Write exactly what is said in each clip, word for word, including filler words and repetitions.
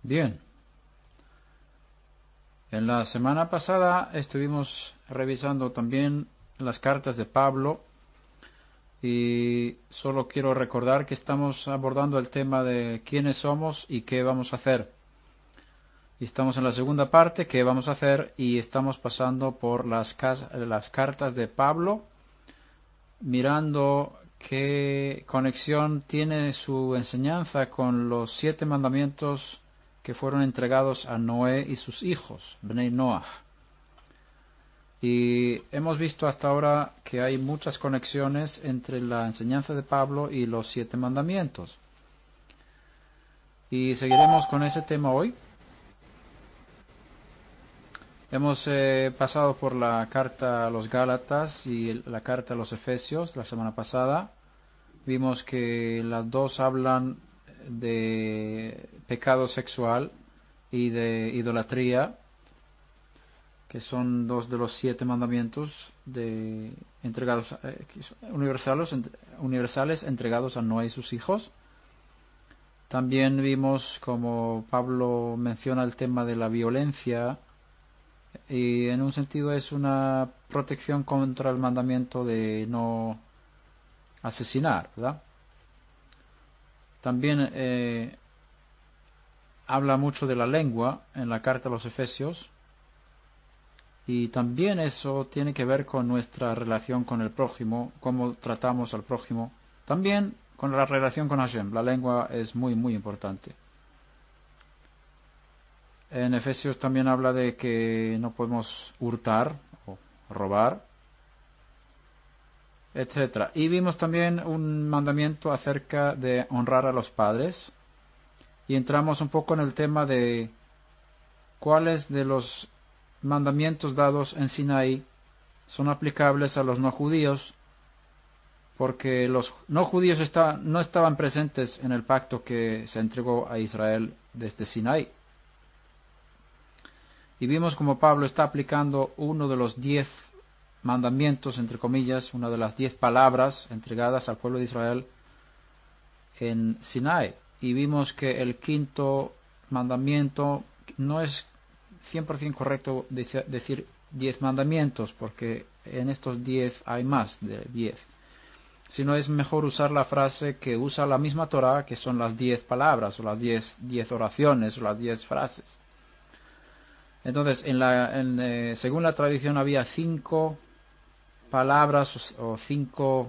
Bien, en la semana pasada estuvimos revisando también las cartas de Pablo y solo quiero recordar que estamos abordando el tema de quiénes somos y qué vamos a hacer. Y estamos en la segunda parte, qué vamos a hacer, y estamos pasando por las, las cartas de Pablo, mirando qué conexión tiene su enseñanza con los siete mandamientos que fueron entregados a Noé y sus hijos, Bnei Noach. Y hemos visto hasta ahora que hay muchas conexiones entre la enseñanza de Pablo y los siete mandamientos. Y seguiremos con ese tema hoy. Hemos eh, pasado por la carta a los Gálatas y la carta a los Efesios la semana pasada. Vimos que las dos hablan de pecado sexual y de idolatría, que son dos de los siete mandamientos de, entregados, eh, universales, universales entregados a Noé y sus hijos. También vimos como Pablo menciona el tema de la violencia, y en un sentido es una protección contra el mandamiento de no asesinar, ¿verdad? También eh, habla mucho de la lengua en la carta a los Efesios, y también eso tiene que ver con nuestra relación con el prójimo, cómo tratamos al prójimo, también con la relación con Hashem. La lengua es muy muy importante. En Efesios también habla de que no podemos hurtar o robar, etcétera. Y vimos también un mandamiento acerca de honrar a los padres. Y entramos un poco en el tema de cuáles de los mandamientos dados en Sinaí son aplicables a los no judíos, porque los no judíos está, no estaban presentes en el pacto que se entregó a Israel desde Sinaí. Y vimos como Pablo está aplicando uno de los diez mandamientos, entre comillas, una de las diez palabras entregadas al pueblo de Israel en Sinaí. Y vimos que el quinto mandamiento no es cien por ciento correcto decir diez mandamientos, porque en estos diez hay más de diez. Sino es mejor usar la frase que usa la misma Torá, que son las diez palabras, o las diez, diez oraciones, o las diez frases. Entonces, en la, en, eh, según la tradición había cinco palabras o, o cinco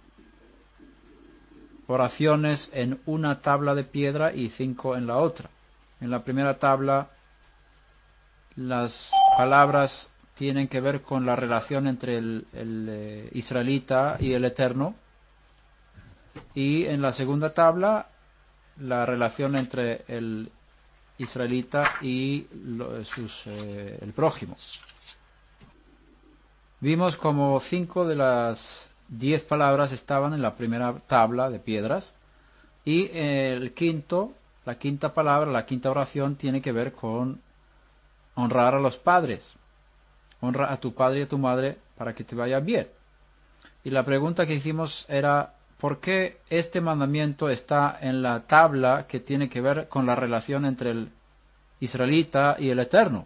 oraciones en una tabla de piedra y cinco en la otra. En la primera tabla las palabras tienen que ver con la relación entre el, el eh, israelita y el Eterno, y en la segunda tabla la relación entre el israelita y lo, sus, eh, el prójimo. Vimos como cinco de las diez palabras estaban en la primera tabla de piedras, y el quinto, la quinta palabra, la quinta oración tiene que ver con honrar a los padres. Honra a tu padre y a tu madre para que te vaya bien. Y la pregunta que hicimos era, ¿por qué este mandamiento está en la tabla que tiene que ver con la relación entre el israelita y el Eterno,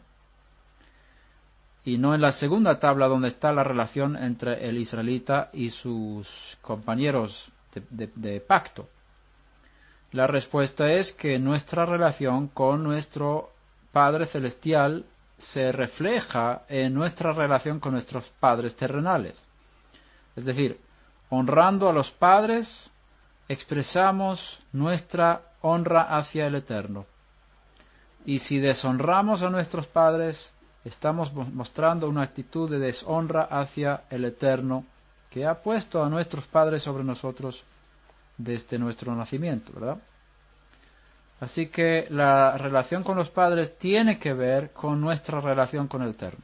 y no en la segunda tabla donde está la relación entre el israelita y sus compañeros de, de, de pacto? La respuesta es que nuestra relación con nuestro Padre Celestial se refleja en nuestra relación con nuestros padres terrenales. Es decir, honrando a los padres, expresamos nuestra honra hacia el Eterno. Y si deshonramos a nuestros padres, estamos mostrando una actitud de deshonra hacia el Eterno, que ha puesto a nuestros padres sobre nosotros desde nuestro nacimiento, ¿verdad? Así que la relación con los padres tiene que ver con nuestra relación con el Eterno.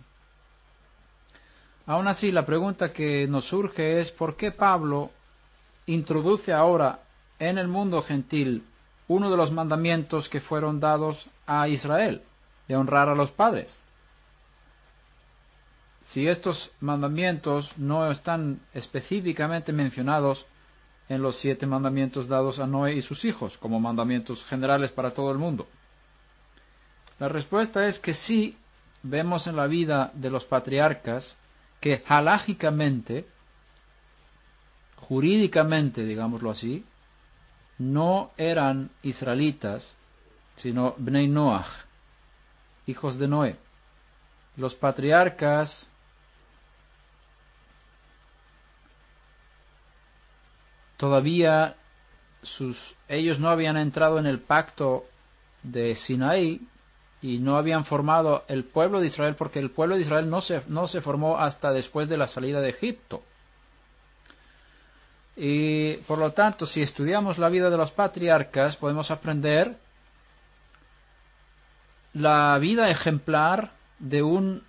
Aún así, la pregunta que nos surge es ¿por qué Pablo introduce ahora en el mundo gentil uno de los mandamientos que fueron dados a Israel, de honrar a los padres? Si estos mandamientos no están específicamente mencionados en los siete mandamientos dados a Noé y sus hijos, como mandamientos generales para todo el mundo. La respuesta es que sí, vemos en la vida de los patriarcas que halágicamente, jurídicamente, digámoslo así, no eran israelitas, sino Bnei Noach, hijos de Noé. Los patriarcas todavía sus, ellos no habían entrado en el pacto de Sinaí y no habían formado el pueblo de Israel, porque el pueblo de Israel no se, no se formó hasta después de la salida de Egipto. Y por lo tanto, si estudiamos la vida de los patriarcas, podemos aprender la vida ejemplar de un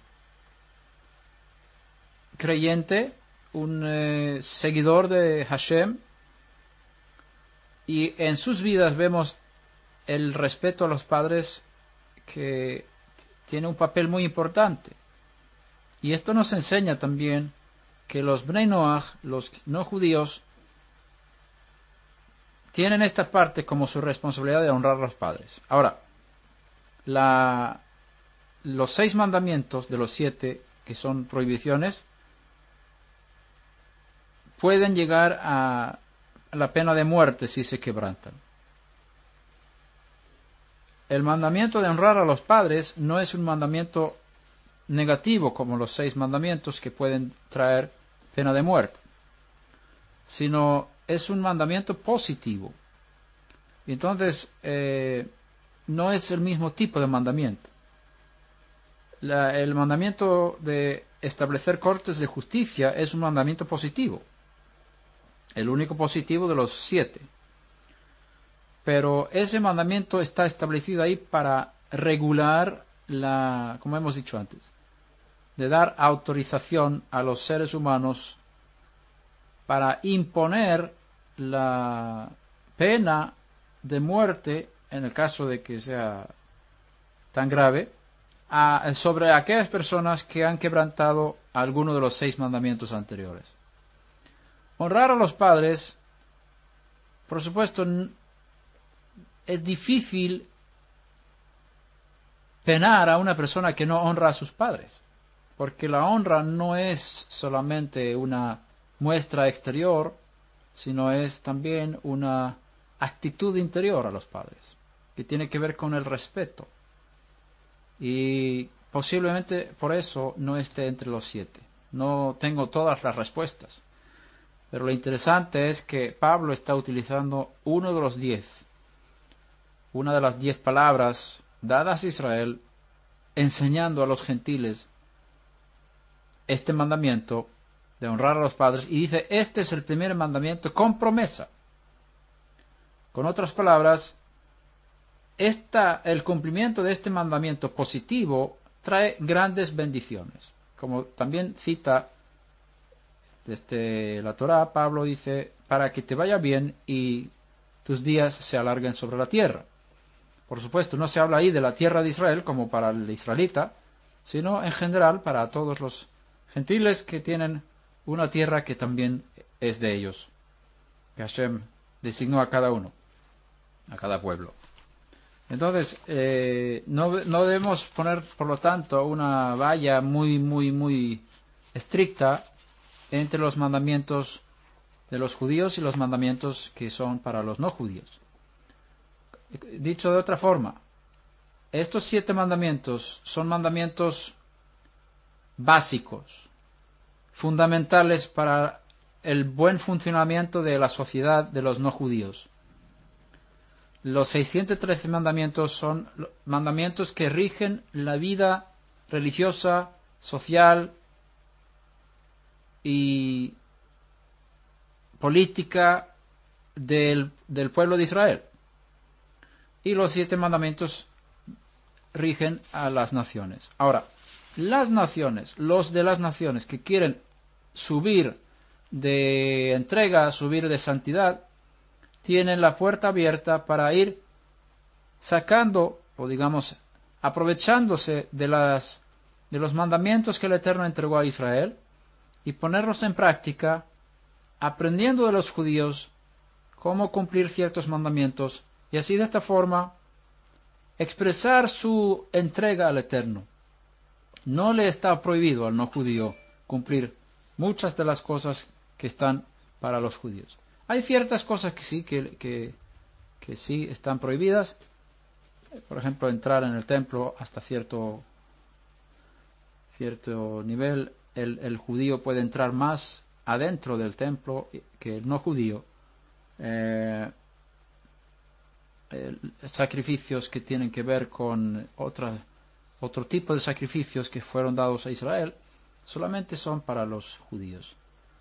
creyente, un eh, seguidor de Hashem, y en sus vidas vemos el respeto a los padres, que tiene un papel muy importante. Y esto nos enseña también que los Bnei Noach, los no judíos, tienen esta parte como su responsabilidad de honrar a los padres. Ahora, la, los seis mandamientos de los siete, que son prohibiciones, pueden llegar a la pena de muerte si se quebrantan. El mandamiento de honrar a los padres no es un mandamiento negativo como los seis mandamientos que pueden traer pena de muerte, sino es un mandamiento positivo. Entonces, eh, no es el mismo tipo de mandamiento. La, el mandamiento de establecer cortes de justicia es un mandamiento positivo, el único positivo de los siete. Pero ese mandamiento está establecido ahí para regular la, como hemos dicho antes, de dar autorización a los seres humanos para imponer la pena de muerte, en el caso de que sea tan grave, a, sobre aquellas personas que han quebrantado alguno de los seis mandamientos anteriores. Honrar a los padres, por supuesto, es difícil penar a una persona que no honra a sus padres, porque la honra no es solamente una muestra exterior, sino es también una actitud interior a los padres, que tiene que ver con el respeto. Y posiblemente por eso no esté entre los siete. No tengo todas las respuestas, pero lo interesante es que Pablo está utilizando uno de los diez, una de las diez palabras dadas a Israel, enseñando a los gentiles este mandamiento de honrar a los padres, y dice, este es el primer mandamiento con promesa. Con otras palabras, esta, el cumplimiento de este mandamiento positivo trae grandes bendiciones. Como también cita desde la Torá, Pablo dice, para que te vaya bien y tus días se alarguen sobre la tierra. Por supuesto, no se habla ahí de la tierra de Israel como para el israelita, sino en general para todos los gentiles que tienen una tierra que también es de ellos, que Hashem designó a cada uno, a cada pueblo. Entonces, eh, no, no debemos poner, por lo tanto, una valla muy, muy, muy estricta entre los mandamientos de los judíos y los mandamientos que son para los no judíos. Dicho de otra forma, estos siete mandamientos son mandamientos básicos, fundamentales para el buen funcionamiento de la sociedad de los no judíos. Los seiscientos trece mandamientos son mandamientos que rigen la vida religiosa, social y política del, del pueblo de Israel. Y los siete mandamientos rigen a las naciones. Ahora, las naciones, los de las naciones que quieren subir de entrega, subir de santidad, tienen la puerta abierta para ir sacando, o digamos, aprovechándose de, las, de los mandamientos que el Eterno entregó a Israel y ponerlos en práctica, aprendiendo de los judíos cómo cumplir ciertos mandamientos, y así de esta forma expresar su entrega al Eterno. No le está prohibido al no judío cumplir muchas de las cosas que están para los judíos. Hay ciertas cosas que sí, que, que, que sí están prohibidas. Por ejemplo, entrar en el templo hasta cierto, cierto nivel. El, el judío puede entrar más adentro del templo que el no judío. Eh, eh, sacrificios que tienen que ver con otra, otro tipo de sacrificios que fueron dados a Israel solamente son para los judíos.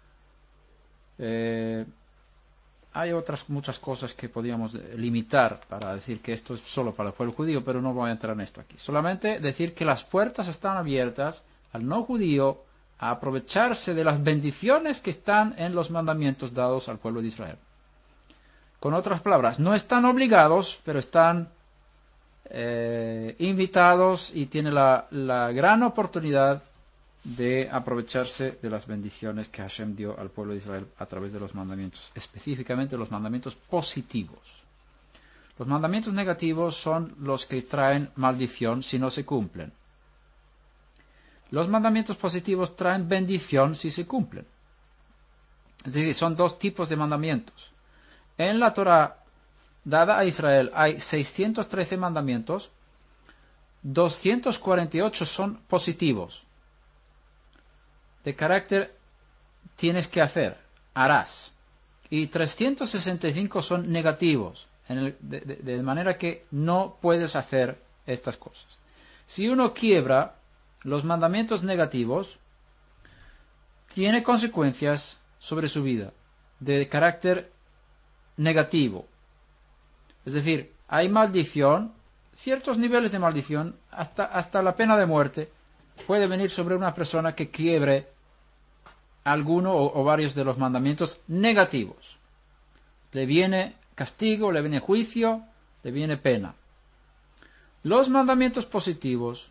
Eh, hay otras muchas cosas que podríamos limitar para decir que esto es solo para el pueblo judío, pero no voy a entrar en esto aquí. Solamente decir que las puertas están abiertas al no judío a aprovecharse de las bendiciones que están en los mandamientos dados al pueblo de Israel. Con otras palabras, no están obligados, pero están eh, invitados y tienen la, la gran oportunidad de aprovecharse de las bendiciones que Hashem dio al pueblo de Israel a través de los mandamientos, específicamente los mandamientos positivos. Los mandamientos negativos son los que traen maldición si no se cumplen. Los mandamientos positivos traen bendición si se cumplen. Es decir, son dos tipos de mandamientos. En la Torah dada a Israel hay seiscientos trece mandamientos, doscientos cuarenta y ocho son positivos, de carácter tienes que hacer, harás, y trescientos sesenta y cinco son negativos, en el, de, de, de manera que no puedes hacer estas cosas. Si uno quiebra los mandamientos negativos, tiene consecuencias sobre su vida, de carácter negativo. Es decir, hay maldición, ciertos niveles de maldición, hasta, hasta la pena de muerte, puede venir sobre una persona que quiebre alguno o, o varios de los mandamientos negativos. Le viene castigo, le viene juicio, le viene pena. Los mandamientos positivos,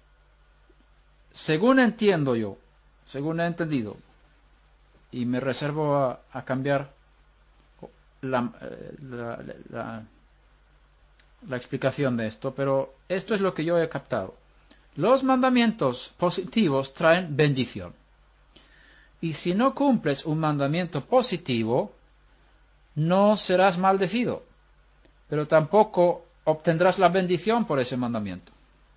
según entiendo yo, según he entendido, y me reservo a, a cambiar la, la, la, la explicación de esto, pero esto es lo que yo he captado. Los mandamientos positivos traen bendición. Y si no cumples un mandamiento positivo, no serás maldecido, pero tampoco obtendrás la bendición por ese mandamiento.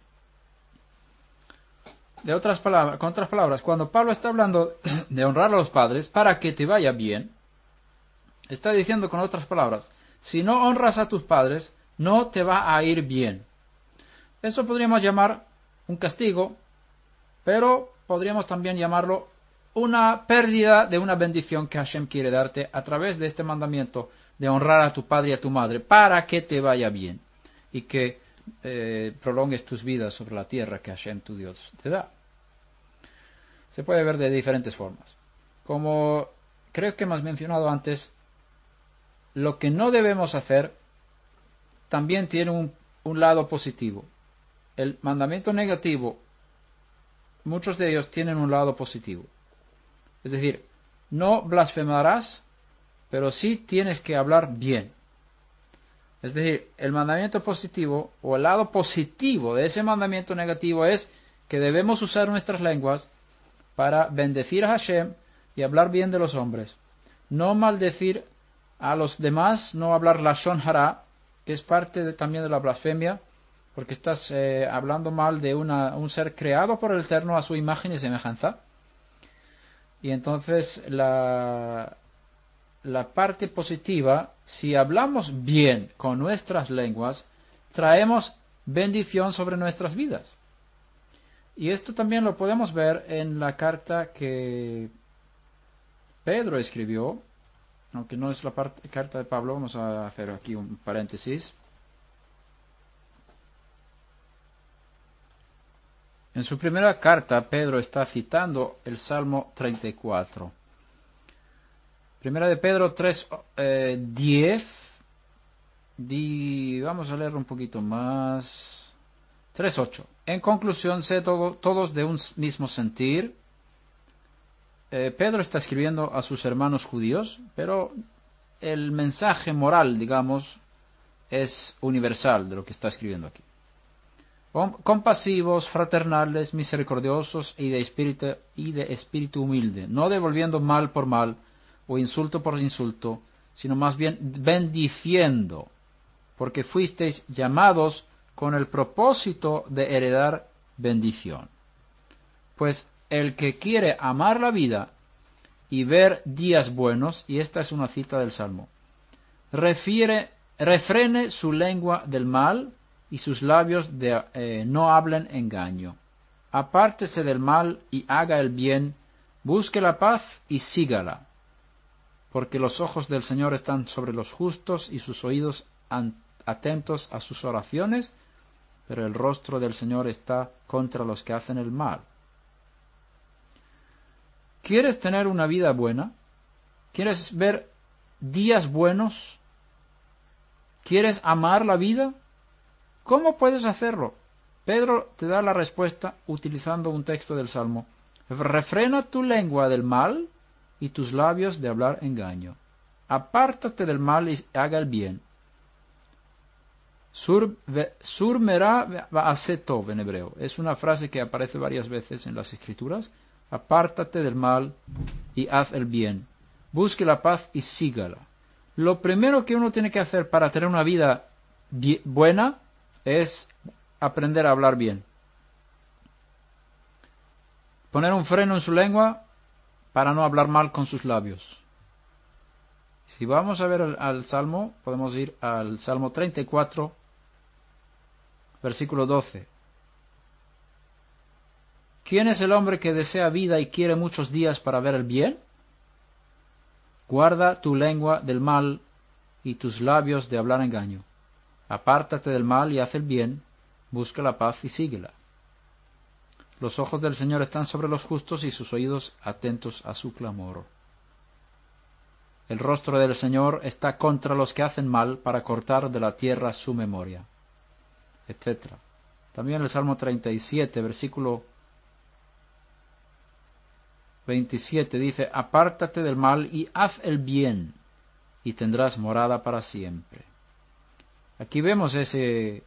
De otras palabras, con otras palabras, cuando Pablo está hablando de honrar a los padres para que te vaya bien, está diciendo con otras palabras, si no honras a tus padres, no te va a ir bien. Eso podríamos llamar un castigo, pero podríamos también llamarlo una pérdida de una bendición que Hashem quiere darte a través de este mandamiento de honrar a tu padre y a tu madre para que te vaya bien y que eh, prolongues tus vidas sobre la tierra que Hashem tu Dios te da. Se puede ver de diferentes formas. Como creo que hemos mencionado antes, lo que no debemos hacer también tiene un, un lado positivo. El mandamiento negativo, muchos de ellos tienen un lado positivo. Es decir, no blasfemarás, pero sí tienes que hablar bien. Es decir, el mandamiento positivo o el lado positivo de ese mandamiento negativo es que debemos usar nuestras lenguas para bendecir a Hashem y hablar bien de los hombres. No maldecir a los demás, no hablar lashon hara, que es parte de, también de la blasfemia, porque estás eh, hablando mal de una, un ser creado por el Eterno a su imagen y semejanza. Y entonces la, la parte positiva, si hablamos bien con nuestras lenguas, traemos bendición sobre nuestras vidas. Y esto también lo podemos ver en la carta que Pedro escribió, aunque no es la parte, carta de Pablo, vamos a hacer aquí un paréntesis. En su primera carta, Pedro está citando el Salmo treinta y cuatro. Primera de Pedro tres, eh, diez. Di, vamos a leer un poquito más. tres, ocho. En conclusión, sé todo, todos de un mismo sentir. Eh, Pedro está escribiendo a sus hermanos judíos, pero el mensaje moral, digamos, es universal de lo que está escribiendo aquí. compasivos, fraternales, misericordiosos y de espíritu, y de espíritu humilde, no devolviendo mal por mal o insulto por insulto, sino más bien bendiciendo, porque fuisteis llamados con el propósito de heredar bendición. Pues el que quiere amar la vida y ver días buenos, y esta es una cita del Salmo, refiere, refrene su lengua del mal y sus labios de, eh, no hablen engaño. Apártese del mal y haga el bien, busque la paz y sígala, porque los ojos del Señor están sobre los justos y sus oídos atentos a sus oraciones, pero el rostro del Señor está contra los que hacen el mal. ¿Quieres tener una vida buena? ¿Quieres ver días buenos? ¿Quieres amar la vida? ¿Cómo puedes hacerlo? Pedro te da la respuesta utilizando un texto del Salmo. Refrena tu lengua del mal y tus labios de hablar engaño. Apártate del mal y haga el bien. Sur, surmera ba'asetov en hebreo. Es una frase que aparece varias veces en las Escrituras. Apártate del mal y haz el bien. Busque la paz y sígala. Lo primero que uno tiene que hacer para tener una vida buena es aprender a hablar bien. Poner un freno en su lengua para no hablar mal con sus labios. Si vamos a ver al, al Salmo, podemos ir al Salmo treinta y cuatro, versículo doce. ¿Quién es el hombre que desea vida y quiere muchos días para ver el bien? Guarda tu lengua del mal y tus labios de hablar engaño. Apártate del mal y haz el bien, busca la paz y síguela. Los ojos del Señor están sobre los justos y sus oídos atentos a su clamor. El rostro del Señor está contra los que hacen mal para cortar de la tierra su memoria, etcétera. También el Salmo treinta y siete, versículo veintisiete dice, apártate del mal y haz el bien, y tendrás morada para siempre. Aquí vemos ese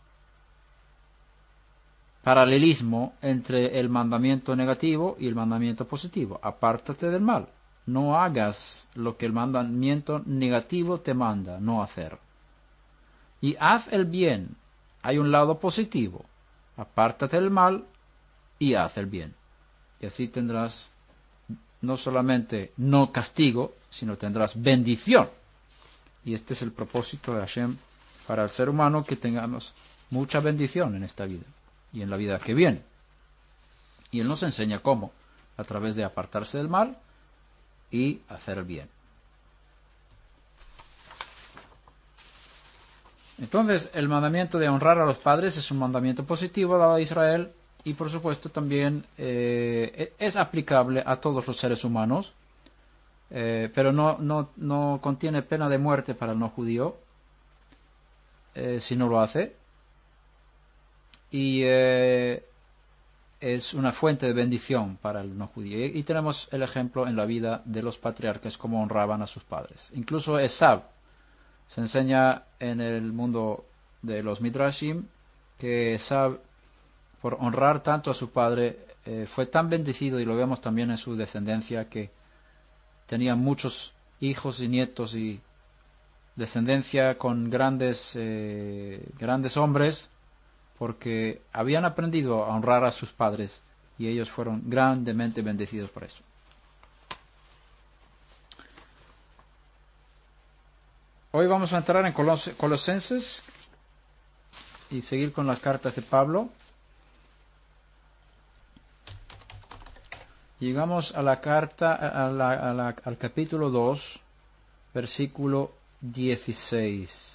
paralelismo entre el mandamiento negativo y el mandamiento positivo. Apártate del mal. No hagas lo que el mandamiento negativo te manda no hacer. Y haz el bien. Hay un lado positivo. Apártate del mal y haz el bien. Y así tendrás no solamente no castigo, sino tendrás bendición. Y este es el propósito de Hashem para el ser humano, que tengamos mucha bendición en esta vida y en la vida que viene. Y Él nos enseña cómo, a través de apartarse del mal y hacer el bien. Entonces, el mandamiento de honrar a los padres es un mandamiento positivo dado a Israel y, por supuesto, también eh, es aplicable a todos los seres humanos, eh, pero no, no, no contiene pena de muerte para el no judío eh, si no lo hace. Y eh, es una fuente de bendición para el no judío. Y, y tenemos el ejemplo en la vida de los patriarcas, cómo honraban a sus padres. Incluso Esab, se enseña en el mundo de los Midrashim, que Esab, por honrar tanto a su padre, eh, fue tan bendecido, y lo vemos también en su descendencia, que tenía muchos hijos y nietos y descendencia con grandes, eh, grandes hombres, porque habían aprendido a honrar a sus padres y ellos fueron grandemente bendecidos por eso. Hoy vamos a entrar en Colos- Colosenses y seguir con las cartas de Pablo. Llegamos a la carta, a la, a la, al capítulo dos, versículo dieciséis.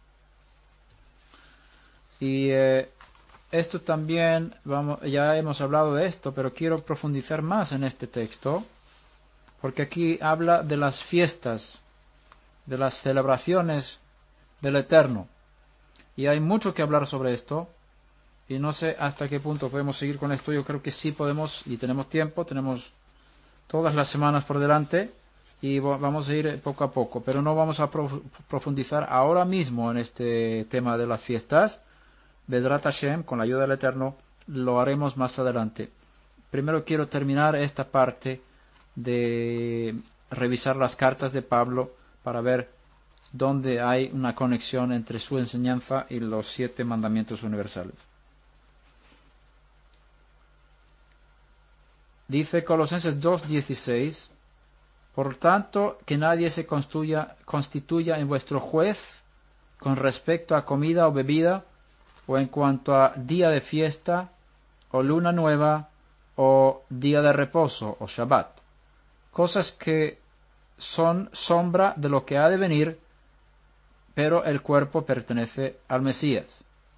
Y eh, esto también, vamos, ya hemos hablado de esto, pero quiero profundizar más en este texto, porque aquí habla de las fiestas, de las celebraciones del Eterno. Y hay mucho que hablar sobre esto, y no sé hasta qué punto podemos seguir con esto. Yo creo que sí podemos, y tenemos tiempo, tenemos todas las semanas por delante, y vamos a ir poco a poco, pero no vamos a profundizar ahora mismo en este tema de las fiestas, Bezrat Hashem, con la ayuda del Eterno, lo haremos más adelante. Primero quiero terminar esta parte de revisar las cartas de Pablo para ver dónde hay una conexión entre su enseñanza y los siete mandamientos universales. Dice Colosenses dos dieciséis: por tanto, que nadie se constituya, constituya en vuestro juez con respecto a comida o bebida, o en cuanto a día de fiesta, o luna nueva, o día de reposo, o Shabbat, cosas que son sombra de lo que ha de venir, pero el cuerpo pertenece al Mesías.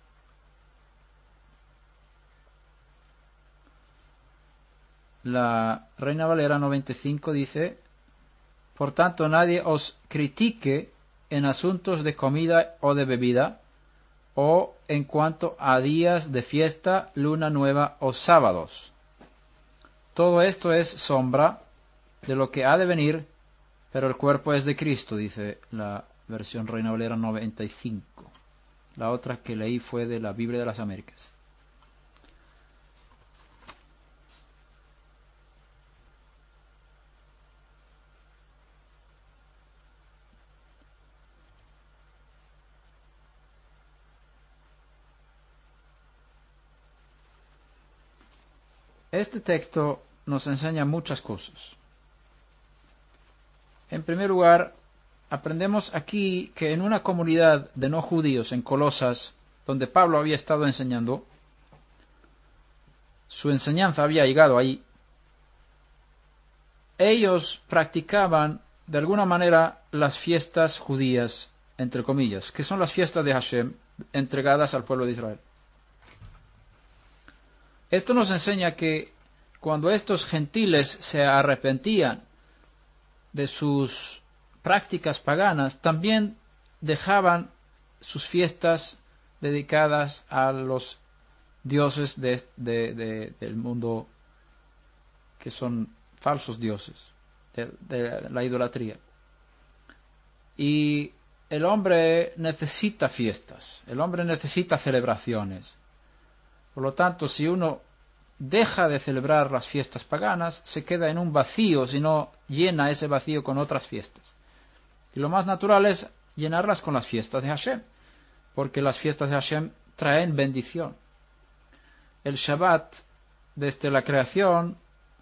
La Reina Valera noventa y cinco dice: por tanto, nadie os critique en asuntos de comida o de bebida, o en cuanto a días de fiesta, luna nueva o sábados. Todo esto es sombra de lo que ha de venir, pero el cuerpo es de Cristo, dice la versión Reina Valera noventa y cinco. La otra que leí fue de la Biblia de las Américas. Este texto nos enseña muchas cosas. En primer lugar, aprendemos aquí que en una comunidad de no judíos en Colosas, donde Pablo había estado enseñando, su enseñanza había llegado ahí, ellos practicaban de alguna manera las fiestas judías, entre comillas, que son las fiestas de Hashem entregadas al pueblo de Israel. Esto nos enseña que cuando estos gentiles se arrepentían de sus prácticas paganas, también dejaban sus fiestas dedicadas a los dioses de, de, de, del mundo, que son falsos dioses, de, de la idolatría. Y el hombre necesita fiestas, el hombre necesita celebraciones. Por lo tanto, si uno deja de celebrar las fiestas paganas, se queda en un vacío si no llena ese vacío con otras fiestas. Y lo más natural es llenarlas con las fiestas de Hashem, porque las fiestas de Hashem traen bendición. El Shabbat, desde la creación,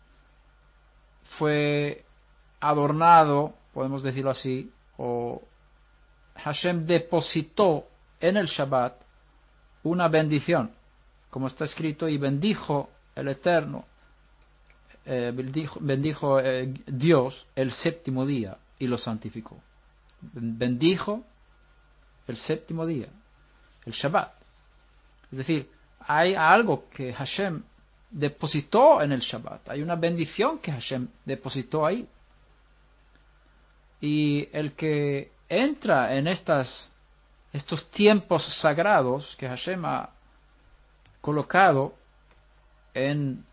fue adornado, podemos decirlo así, o Hashem depositó en el Shabbat una bendición, como está escrito: y bendijo el Eterno, eh, bendijo, bendijo eh, Dios el séptimo día y lo santificó. Bendijo el séptimo día, el Shabbat. Es decir, hay algo que Hashem depositó en el Shabbat, hay una bendición que Hashem depositó ahí. Y el que entra en estas, estos tiempos sagrados que Hashem ha colocado en,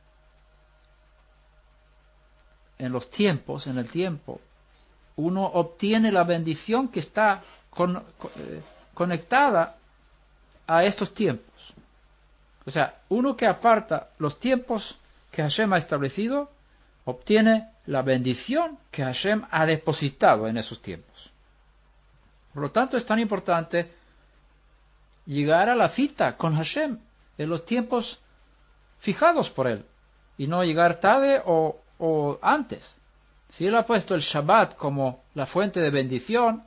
en los tiempos, en el tiempo, uno obtiene la bendición que está con, con, eh, conectada a estos tiempos. O sea, uno que aparta los tiempos que Hashem ha establecido, obtiene la bendición que Hashem ha depositado en esos tiempos. Por lo tanto, es tan importante llegar a la cita con Hashem en los tiempos fijados por Él, y no llegar tarde o, o antes. Si Él ha puesto el Shabbat como la fuente de bendición,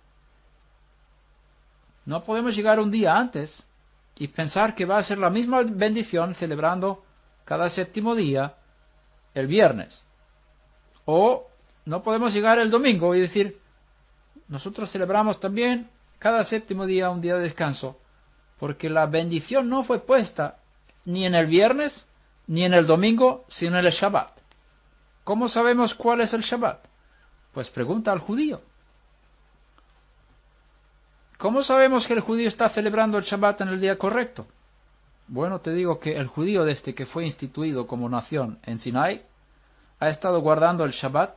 no podemos llegar un día antes y pensar que va a ser la misma bendición celebrando cada séptimo día el viernes. O no podemos llegar el domingo y decir: nosotros celebramos también cada séptimo día un día de descanso, porque la bendición no fue puesta ni en el viernes ni en el domingo, sino en el Shabbat. ¿Cómo sabemos cuál es el Shabbat? Pues pregunta al judío. ¿Cómo sabemos que el judío está celebrando el Shabbat en el día correcto? Bueno, te digo que el judío, desde que fue instituido como nación en Sinai, ha estado guardando el Shabbat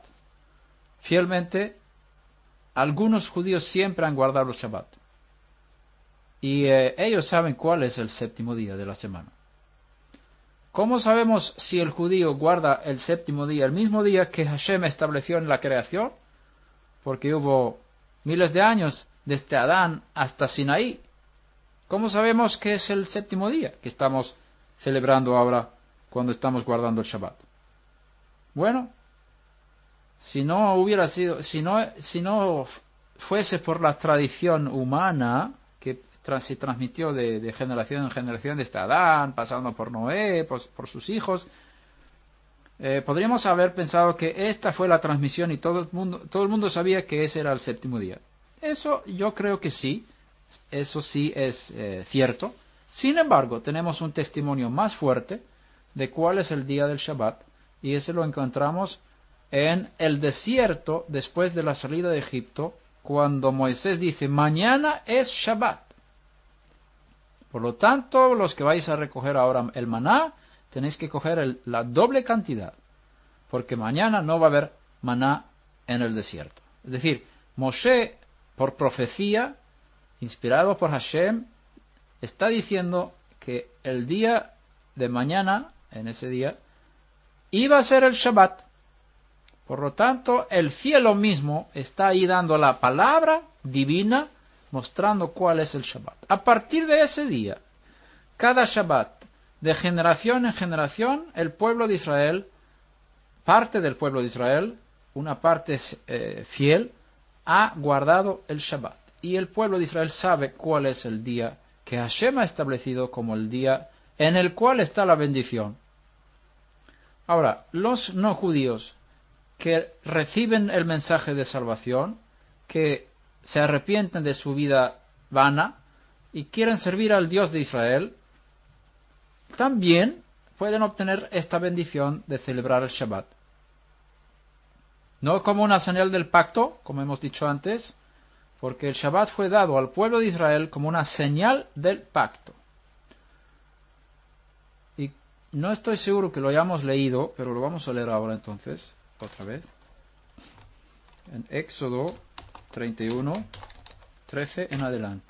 fielmente. Algunos judíos siempre han guardado el Shabbat. y eh, ellos saben cuál es el séptimo día de la semana. ¿Cómo sabemos si el judío guarda el séptimo día, el mismo día que Hashem estableció en la creación? Porque hubo miles de años desde Adán hasta Sinaí. ¿Cómo sabemos que es el séptimo día que estamos celebrando ahora cuando estamos guardando el Shabbat? Bueno, si no hubiera sido, si no, si no fuese por la tradición humana que se transmitió de, de generación en generación desde Adán, pasando por Noé, por, por sus hijos, eh, podríamos haber pensado que esta fue la transmisión y todo el mundo, todo el mundo sabía que ese era el séptimo día. Eso yo creo que sí, eso sí es eh, cierto. Sin embargo, tenemos un testimonio más fuerte de cuál es el día del Shabbat, y ese lo encontramos en el desierto después de la salida de Egipto, cuando Moisés dice, mañana es Shabbat. Por lo tanto, los que vais a recoger ahora el maná, tenéis que coger el, la doble cantidad, porque mañana no va a haber maná en el desierto. Es decir, Moshe, por profecía, inspirado por Hashem, está diciendo que el día de mañana, en ese día, iba a ser el Shabbat. Por lo tanto, el cielo mismo está ahí dando la palabra divina, mostrando cuál es el Shabbat. A partir de ese día, cada Shabbat, de generación en generación, el pueblo de Israel, parte del pueblo de Israel, una parte eh, fiel, ha guardado el Shabbat. Y el pueblo de Israel sabe cuál es el día que Hashem ha establecido como el día en el cual está la bendición. Ahora, los no judíos que reciben el mensaje de salvación, que se arrepienten de su vida vana y quieren servir al Dios de Israel, también pueden obtener esta bendición de celebrar el Shabbat. No como una señal del pacto, como hemos dicho antes, porque el Shabbat fue dado al pueblo de Israel como una señal del pacto. Y no estoy seguro que lo hayamos leído, pero lo vamos a leer ahora entonces, otra vez. En Éxodo treinta y uno, trece en adelante.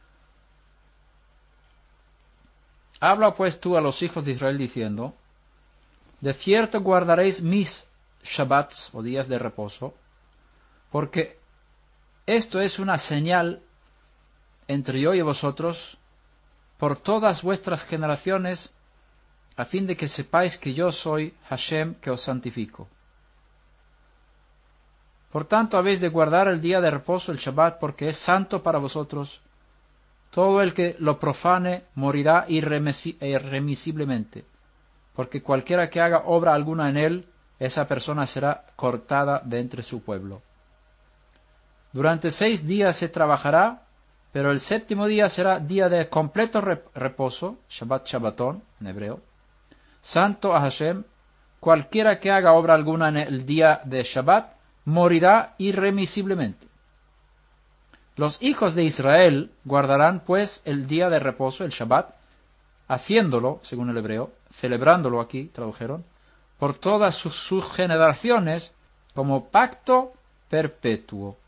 Habla pues tú a los hijos de Israel diciendo, de cierto guardaréis mis Shabbats o días de reposo, porque esto es una señal entre yo y vosotros por todas vuestras generaciones, a fin de que sepáis que yo soy Hashem que os santifico. Por tanto habéis de guardar el día de reposo, el Shabbat, porque es santo para vosotros. Todo el que lo profane morirá irremisiblemente, porque cualquiera que haga obra alguna en él, esa persona será cortada de entre su pueblo. Durante seis días se trabajará, pero el séptimo día será día de completo reposo, Shabbat Shabbatón, en hebreo, santo a Hashem. Cualquiera que haga obra alguna en el día de Shabbat, morirá irremisiblemente. Los hijos de Israel guardarán pues el día de reposo, el Shabbat, haciéndolo, según el hebreo, celebrándolo aquí, tradujeron, por todas sus, sus generaciones como pacto perpetuo.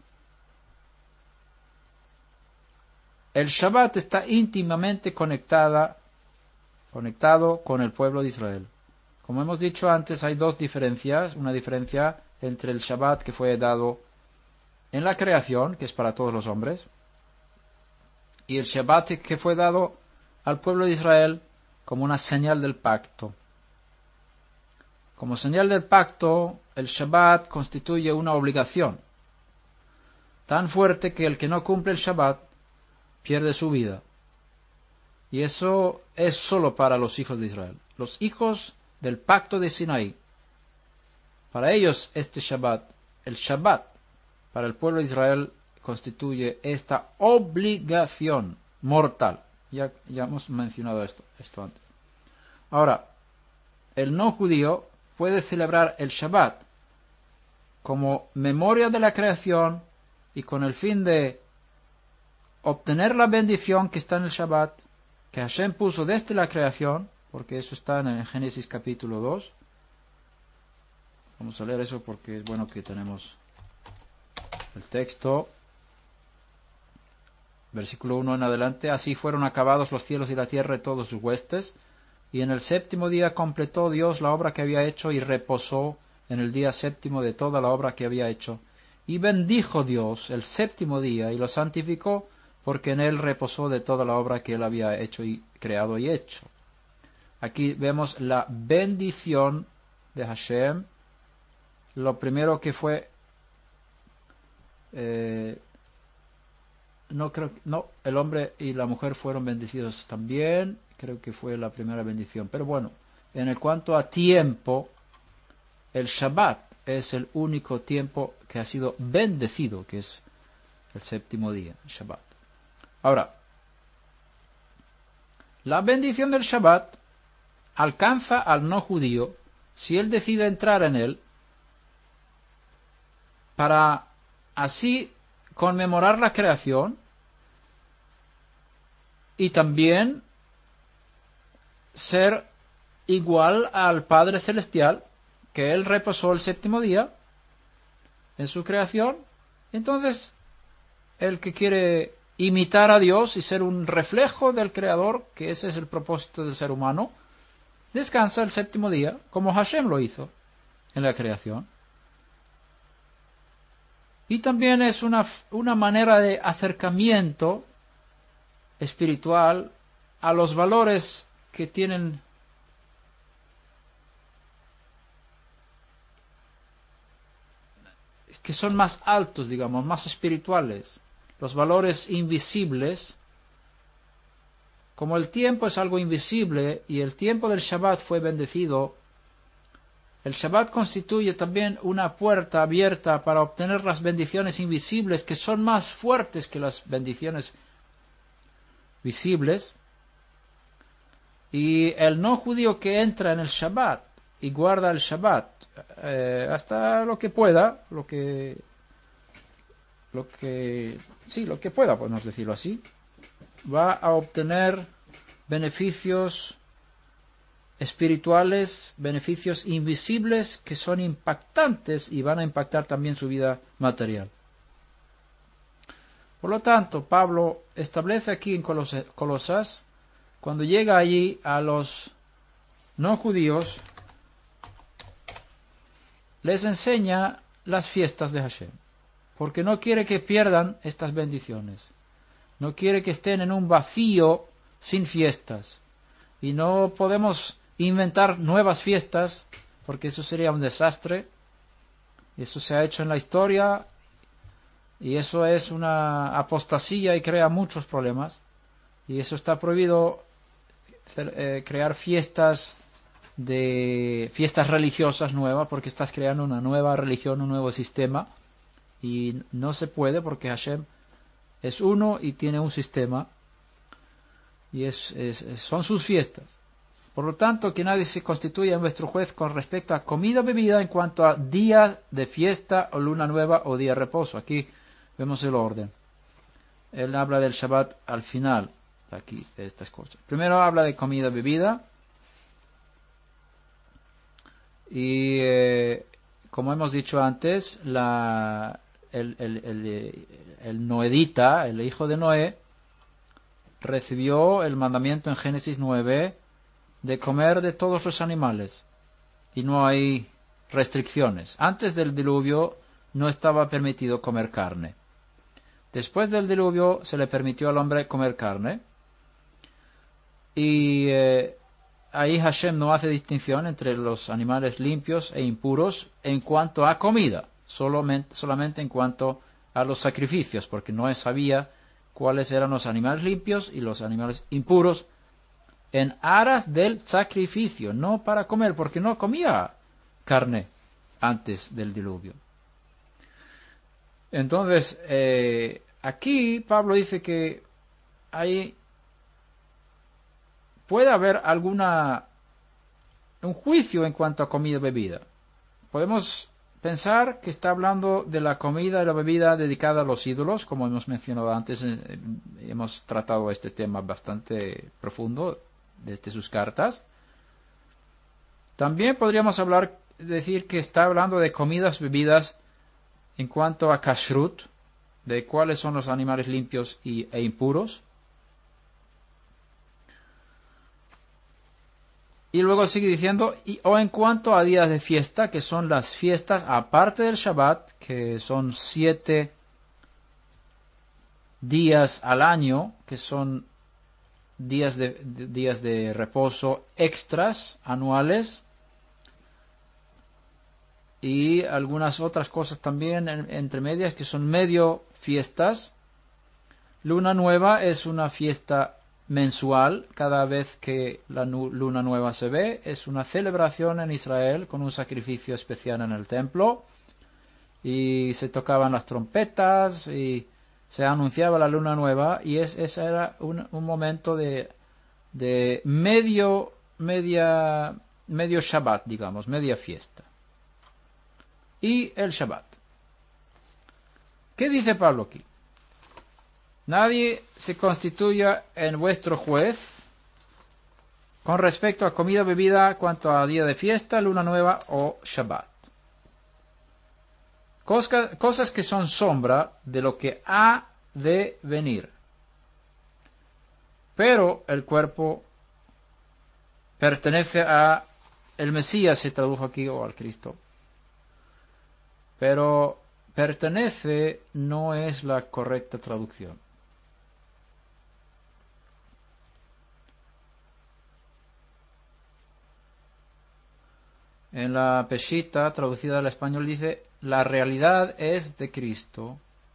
El Shabbat está íntimamente conectada, conectado con el pueblo de Israel. Como hemos dicho antes, hay dos diferencias. Una diferencia entre el Shabbat que fue dado en la creación, que es para todos los hombres, y el Shabbat que fue dado al pueblo de Israel como una señal del pacto. Como señal del pacto, el Shabbat constituye una obligación tan fuerte que el que no cumple el Shabbat pierde su vida. Y eso es solo para los hijos de Israel. Los hijos del pacto de Sinaí. Para ellos este Shabbat, el Shabbat, para el pueblo de Israel constituye esta obligación mortal. Ya, ya hemos mencionado esto, esto antes. Ahora, el no judío puede celebrar el Shabbat como memoria de la creación y con el fin de obtener la bendición que está en el Shabbat, que Hashem puso desde la creación, porque eso está en Génesis capítulo dos. Vamos a leer eso porque es bueno que tenemos el texto. Versículo uno en adelante. Así fueron acabados los cielos y la tierra y todos sus huestes. Y en el séptimo día completó Dios la obra que había hecho y reposó en el día séptimo de toda la obra que había hecho. Y bendijo Dios el séptimo día y lo santificó, porque en él reposó de toda la obra que él había hecho y creado y hecho. Aquí vemos la bendición de Hashem. Lo primero que fue, eh, no creo, no, el hombre y la mujer fueron bendecidos también. Creo que fue la primera bendición. Pero bueno, en el cuanto a tiempo, el Shabbat es el único tiempo que ha sido bendecido, que es el séptimo día, el Shabbat. Ahora, la bendición del Shabbat alcanza al no judío si él decide entrar en él para así conmemorar la creación y también ser igual al Padre Celestial, que él reposó el séptimo día en su creación. Entonces, el que quiere imitar a Dios y ser un reflejo del Creador, que ese es el propósito del ser humano, descansa el séptimo día, como Hashem lo hizo en la creación. Y también es una, una manera de acercamiento espiritual a los valores que tienen que son más altos, digamos, más espirituales, los valores invisibles. Como el tiempo es algo invisible y el tiempo del Shabbat fue bendecido, el Shabbat constituye también una puerta abierta para obtener las bendiciones invisibles, que son más fuertes que las bendiciones visibles. Y el no judío que entra en el Shabbat y guarda el Shabbat eh, hasta lo que pueda, lo que, lo que, sí, lo que pueda, podemos decirlo así, va a obtener beneficios espirituales, beneficios invisibles que son impactantes y van a impactar también su vida material. Por lo tanto, Pablo establece aquí en Colosas, cuando llega allí a los no judíos, les enseña las fiestas de Hashem, porque no quiere que pierdan estas bendiciones, no quiere que estén en un vacío sin fiestas, y no podemos inventar nuevas fiestas, porque eso sería un desastre. Eso se ha hecho en la historia, y eso es una apostasía y crea muchos problemas, y eso está prohibido, eh, crear fiestas de fiestas religiosas nuevas, porque estás creando una nueva religión, un nuevo sistema, y no se puede, porque Hashem es uno y tiene un sistema, y es, es, son sus fiestas. Por lo tanto, que nadie se constituya en vuestro juez con respecto a comida o bebida en cuanto a día de fiesta o luna nueva o día de reposo. Aquí vemos el orden. Él habla del Shabbat al final, aquí, de estas cosas. Primero habla de comida y bebida. Y eh, como hemos dicho antes, la, el, el, el, el noedita, el hijo de Noé, recibió el mandamiento en Génesis nueve de comer de todos los animales, y no hay restricciones. Antes del diluvio no estaba permitido comer carne. Después del diluvio se le permitió al hombre comer carne, y eh, ahí Hashem no hace distinción entre los animales limpios e impuros en cuanto a comida, solamente, solamente en cuanto a los sacrificios, porque Noé sabía cuáles eran los animales limpios y los animales impuros, en aras del sacrificio, no para comer, porque no comía carne antes del diluvio. Entonces, eh, aquí Pablo dice que hay, puede haber alguna, un juicio en cuanto a comida y bebida. Podemos pensar que está hablando de la comida y la bebida dedicada a los ídolos, como hemos mencionado antes, eh, hemos tratado este tema bastante profundo desde sus cartas. También podríamos hablar, decir que está hablando de comidas, bebidas en cuanto a kashrut, de cuáles son los animales limpios y, e impuros. Y luego sigue diciendo, y, o en cuanto a días de fiesta, que son las fiestas aparte del Shabbat, que son siete días al año, que son días de, de- días de reposo extras anuales, y algunas otras cosas también en- entre medias, que son medio fiestas. Luna nueva es una fiesta mensual, cada vez que la nu- luna nueva se ve, es una celebración en Israel con un sacrificio especial en el templo, y se tocaban las trompetas y se anunciaba la luna nueva, y es, ese era un, un momento de, de medio, media, medio Shabbat, digamos, media fiesta. Y el Shabbat. ¿Qué dice Pablo aquí? Nadie se constituya en vuestro juez con respecto a comida o bebida, cuanto a día de fiesta, luna nueva o Shabbat. Cosas, cosas que son sombra de lo que ha de venir. Pero el cuerpo pertenece a el Mesías, se tradujo aquí, o al Cristo. Pero pertenece no es la correcta traducción. En la Peshita, traducida al español, dice, la realidad es de Cristo.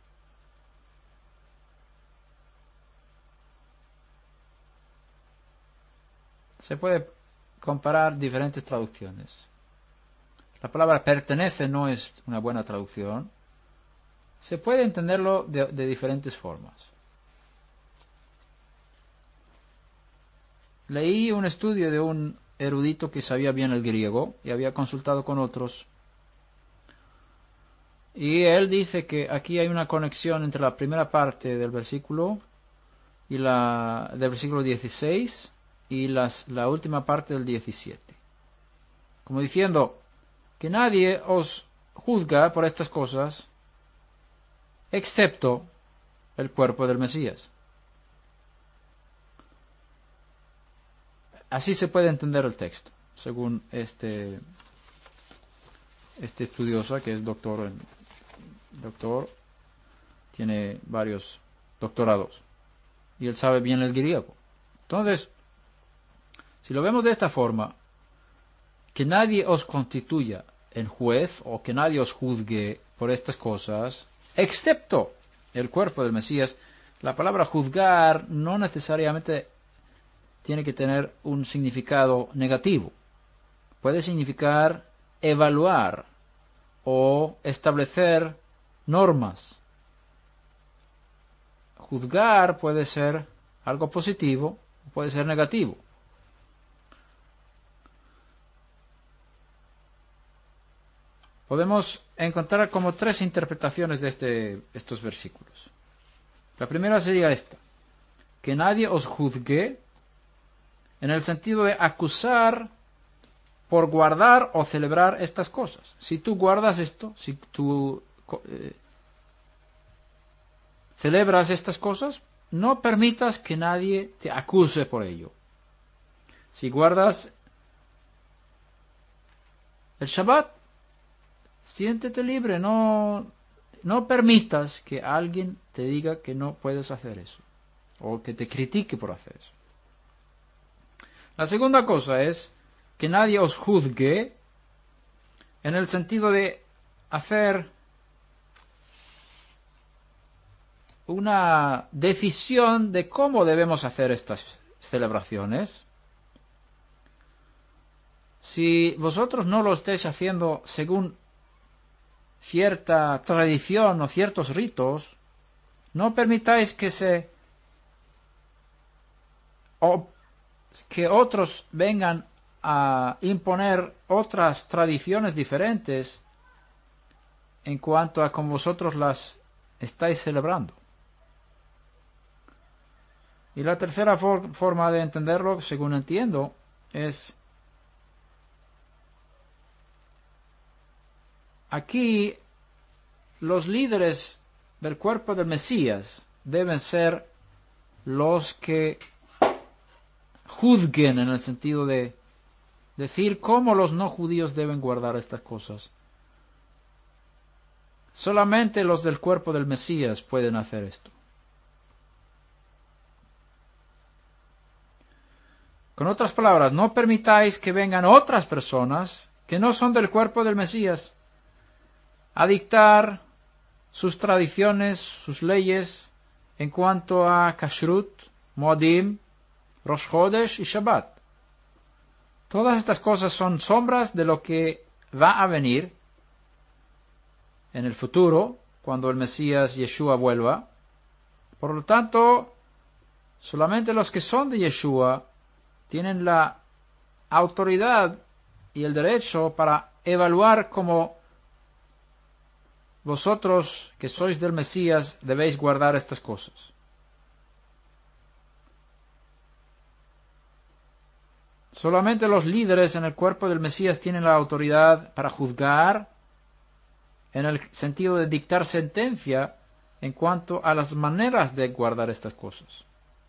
Se puede comparar diferentes traducciones. La palabra pertenece no es una buena traducción. Se puede entenderlo de, de diferentes formas. Leí un estudio de un erudito que sabía bien el griego y había consultado con otros. Y él dice que aquí hay una conexión entre la primera parte del versículo y la del versículo dieciséis y las, la última parte del diecisiete. Como diciendo que nadie os juzga por estas cosas excepto el cuerpo del Mesías. Así se puede entender el texto, según este, este estudioso, que es doctor, en, doctor, tiene varios doctorados, y él sabe bien el griego. Entonces, si lo vemos de esta forma, que nadie os constituya en juez, o que nadie os juzgue por estas cosas, excepto el cuerpo del Mesías, la palabra juzgar no necesariamente tiene que tener un significado negativo. Puede significar evaluar o establecer normas. Juzgar puede ser algo positivo o puede ser negativo. Podemos encontrar como tres interpretaciones de este, estos versículos. La primera sería esta: que nadie os juzgue en el sentido de acusar por guardar o celebrar estas cosas. Si tú guardas esto, si tú eh, celebras estas cosas, no permitas que nadie te acuse por ello. Si guardas el Shabbat, siéntete libre, no, no permitas que alguien te diga que no puedes hacer eso, o que te critique por hacer eso. La segunda cosa es que nadie os juzgue en el sentido de hacer una decisión de cómo debemos hacer estas celebraciones. Si vosotros no lo estéis haciendo según cierta tradición o ciertos ritos, no permitáis que se o que otros vengan a imponer otras tradiciones diferentes en cuanto a cómo vosotros las estáis celebrando. Y la tercera for- forma de entenderlo, según entiendo, es aquí los líderes del cuerpo del Mesías deben ser los que juzguen, en el sentido de decir cómo los no judíos deben guardar estas cosas. Solamente los del cuerpo del Mesías pueden hacer esto. Con otras palabras, no permitáis que vengan otras personas que no son del cuerpo del Mesías a dictar sus tradiciones, sus leyes en cuanto a Kashrut, Moadim, Rosh Chodesh y Shabbat. Todas estas cosas son sombras de lo que va a venir en el futuro, cuando el Mesías Yeshua vuelva. Por lo tanto, solamente los que son de Yeshua tienen la autoridad y el derecho para evaluar cómo vosotros, que sois del Mesías, debéis guardar estas cosas. Solamente los líderes en el cuerpo del Mesías tienen la autoridad para juzgar, en el sentido de dictar sentencia en cuanto a las maneras de guardar estas cosas.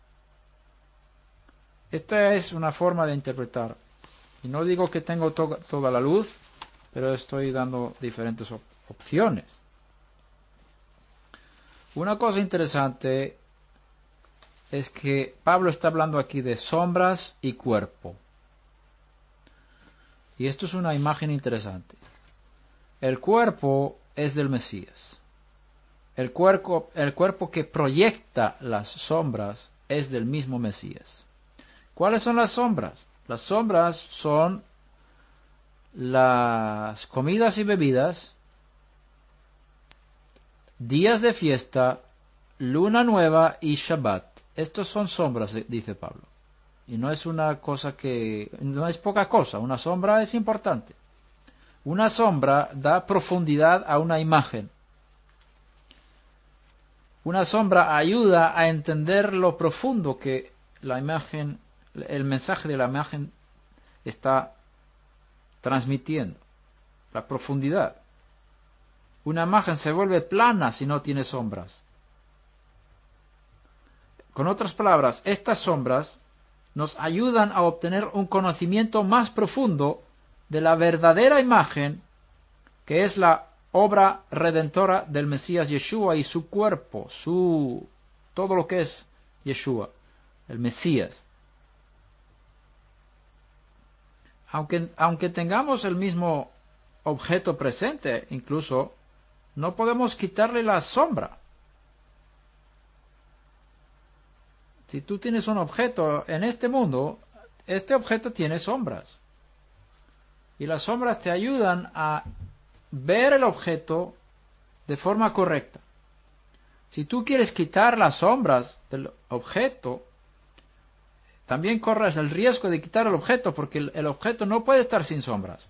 Esta es una forma de interpretar. Y no digo que tengo to- toda la luz, pero estoy dando diferentes op- opciones. Una cosa interesante es que Pablo está hablando aquí de sombras y cuerpo. Y esto es una imagen interesante. El cuerpo es del Mesías. El cuerpo, el cuerpo que proyecta las sombras es del mismo Mesías. ¿Cuáles son las sombras? Las sombras son las comidas y bebidas, días de fiesta, luna nueva y Shabbat. Estos son sombras, dice Pablo. Y no es una cosa que, no es poca cosa, una sombra es importante. Una sombra da profundidad a una imagen. Una sombra ayuda a entender lo profundo que la imagen, el mensaje de la imagen está transmitiendo. La profundidad. Una imagen se vuelve plana si no tiene sombras. Con otras palabras, estas sombras nos ayudan a obtener un conocimiento más profundo de la verdadera imagen, que es la obra redentora del Mesías Yeshua y su cuerpo, su todo lo que es Yeshua, el Mesías. Aunque, aunque tengamos el mismo objeto presente, incluso, no podemos quitarle la sombra. Si tú tienes un objeto en este mundo, este objeto tiene sombras. Y las sombras te ayudan a ver el objeto de forma correcta. Si tú quieres quitar las sombras del objeto, también corres el riesgo de quitar el objeto, porque el, el objeto no puede estar sin sombras.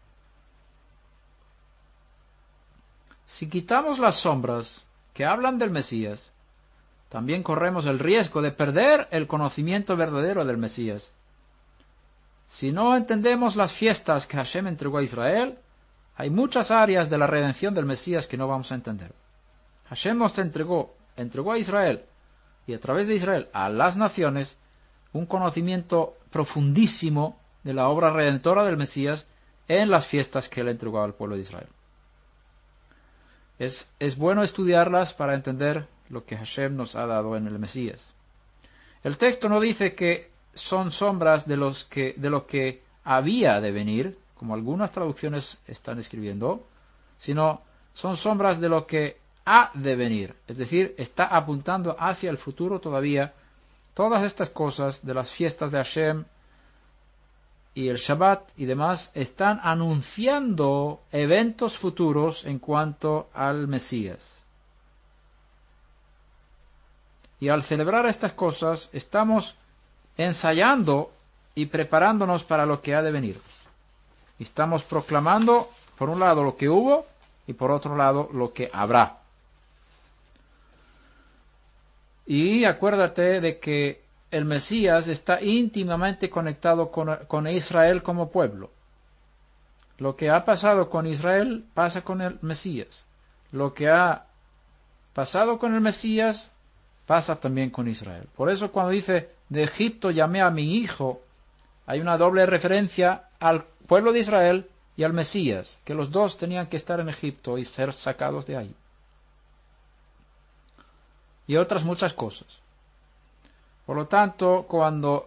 Si quitamos las sombras que hablan del Mesías, también corremos el riesgo de perder el conocimiento verdadero del Mesías. Si no entendemos las fiestas que Hashem entregó a Israel, hay muchas áreas de la redención del Mesías que no vamos a entender. Hashem nos entregó, entregó a Israel, y a través de Israel a las naciones, un conocimiento profundísimo de la obra redentora del Mesías en las fiestas que él entregó al pueblo de Israel. Es, es bueno estudiarlas para entender lo que Hashem nos ha dado en el Mesías. El texto no dice que son sombras de, los que, de lo que había de venir, como algunas traducciones están escribiendo, sino son sombras de lo que ha de venir. Es decir, está apuntando hacia el futuro todavía. Todas estas cosas de las fiestas de Hashem y el Shabbat y demás están anunciando eventos futuros en cuanto al Mesías. Y al celebrar estas cosas estamos ensayando y preparándonos para lo que ha de venir. Estamos proclamando, por un lado, lo que hubo y por otro lado, lo que habrá. Y acuérdate de que el Mesías está íntimamente conectado con, con Israel como pueblo. Lo que ha pasado con Israel pasa con el Mesías. Lo que ha pasado con el Mesías, pasa también con Israel. Por eso cuando dice, de Egipto llamé a mi hijo, hay una doble referencia al pueblo de Israel y al Mesías, que los dos tenían que estar en Egipto y ser sacados de ahí. Y otras muchas cosas. Por lo tanto, cuando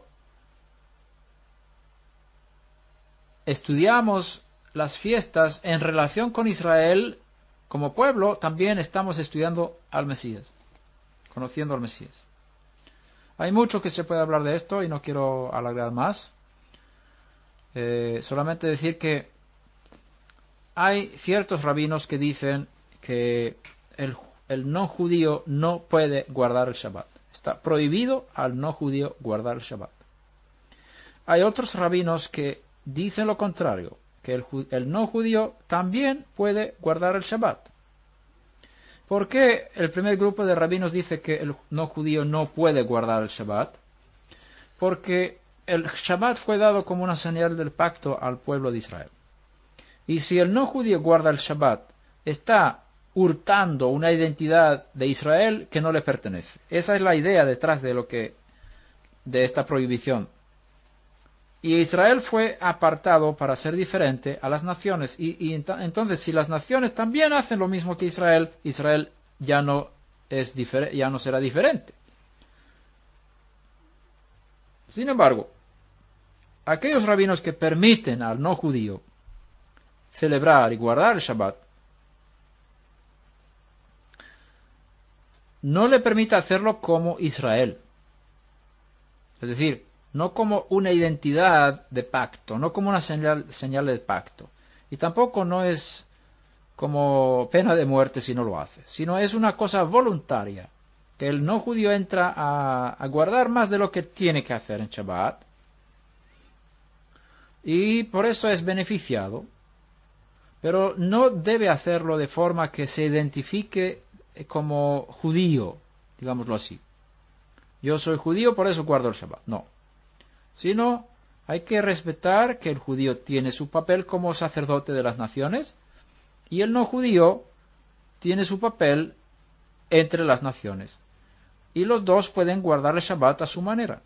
estudiamos las fiestas en relación con Israel como pueblo, también estamos estudiando al Mesías, conociendo al Mesías. Hay mucho que se puede hablar de esto y no quiero alargar más. Eh, solamente decir que hay ciertos rabinos que dicen que el, el no judío no puede guardar el Shabbat. Está prohibido al no judío guardar el Shabbat. Hay otros rabinos que dicen lo contrario, que el, el no judío también puede guardar el Shabbat. ¿Por qué el primer grupo de rabinos dice que el no judío no puede guardar el Shabbat? Porque el Shabbat fue dado como una señal del pacto al pueblo de Israel. Y si el no judío guarda el Shabbat, está hurtando una identidad de Israel que no le pertenece. Esa es la idea detrás de lo que de esta prohibición. Y Israel fue apartado para ser diferente a las naciones. Y, y ent entonces, si las naciones también hacen lo mismo que Israel, Israel ya no es ya no será diferente. Sin embargo, aquellos rabinos que permiten al no judío celebrar y guardar el Shabbat, no le permite hacerlo como Israel. Es decir, no como una identidad de pacto, no como una señal, señal de pacto. Y tampoco no es como pena de muerte si no lo hace, sino es una cosa voluntaria, que el no judío entra a, a guardar más de lo que tiene que hacer en Shabbat, y por eso es beneficiado, pero no debe hacerlo de forma que se identifique como judío, digámoslo así. Yo soy judío, por eso guardo el Shabbat. No. Sino hay que respetar que el judío tiene su papel como sacerdote de las naciones y el no judío tiene su papel entre las naciones. Y los dos pueden guardar el Shabbat a su manera.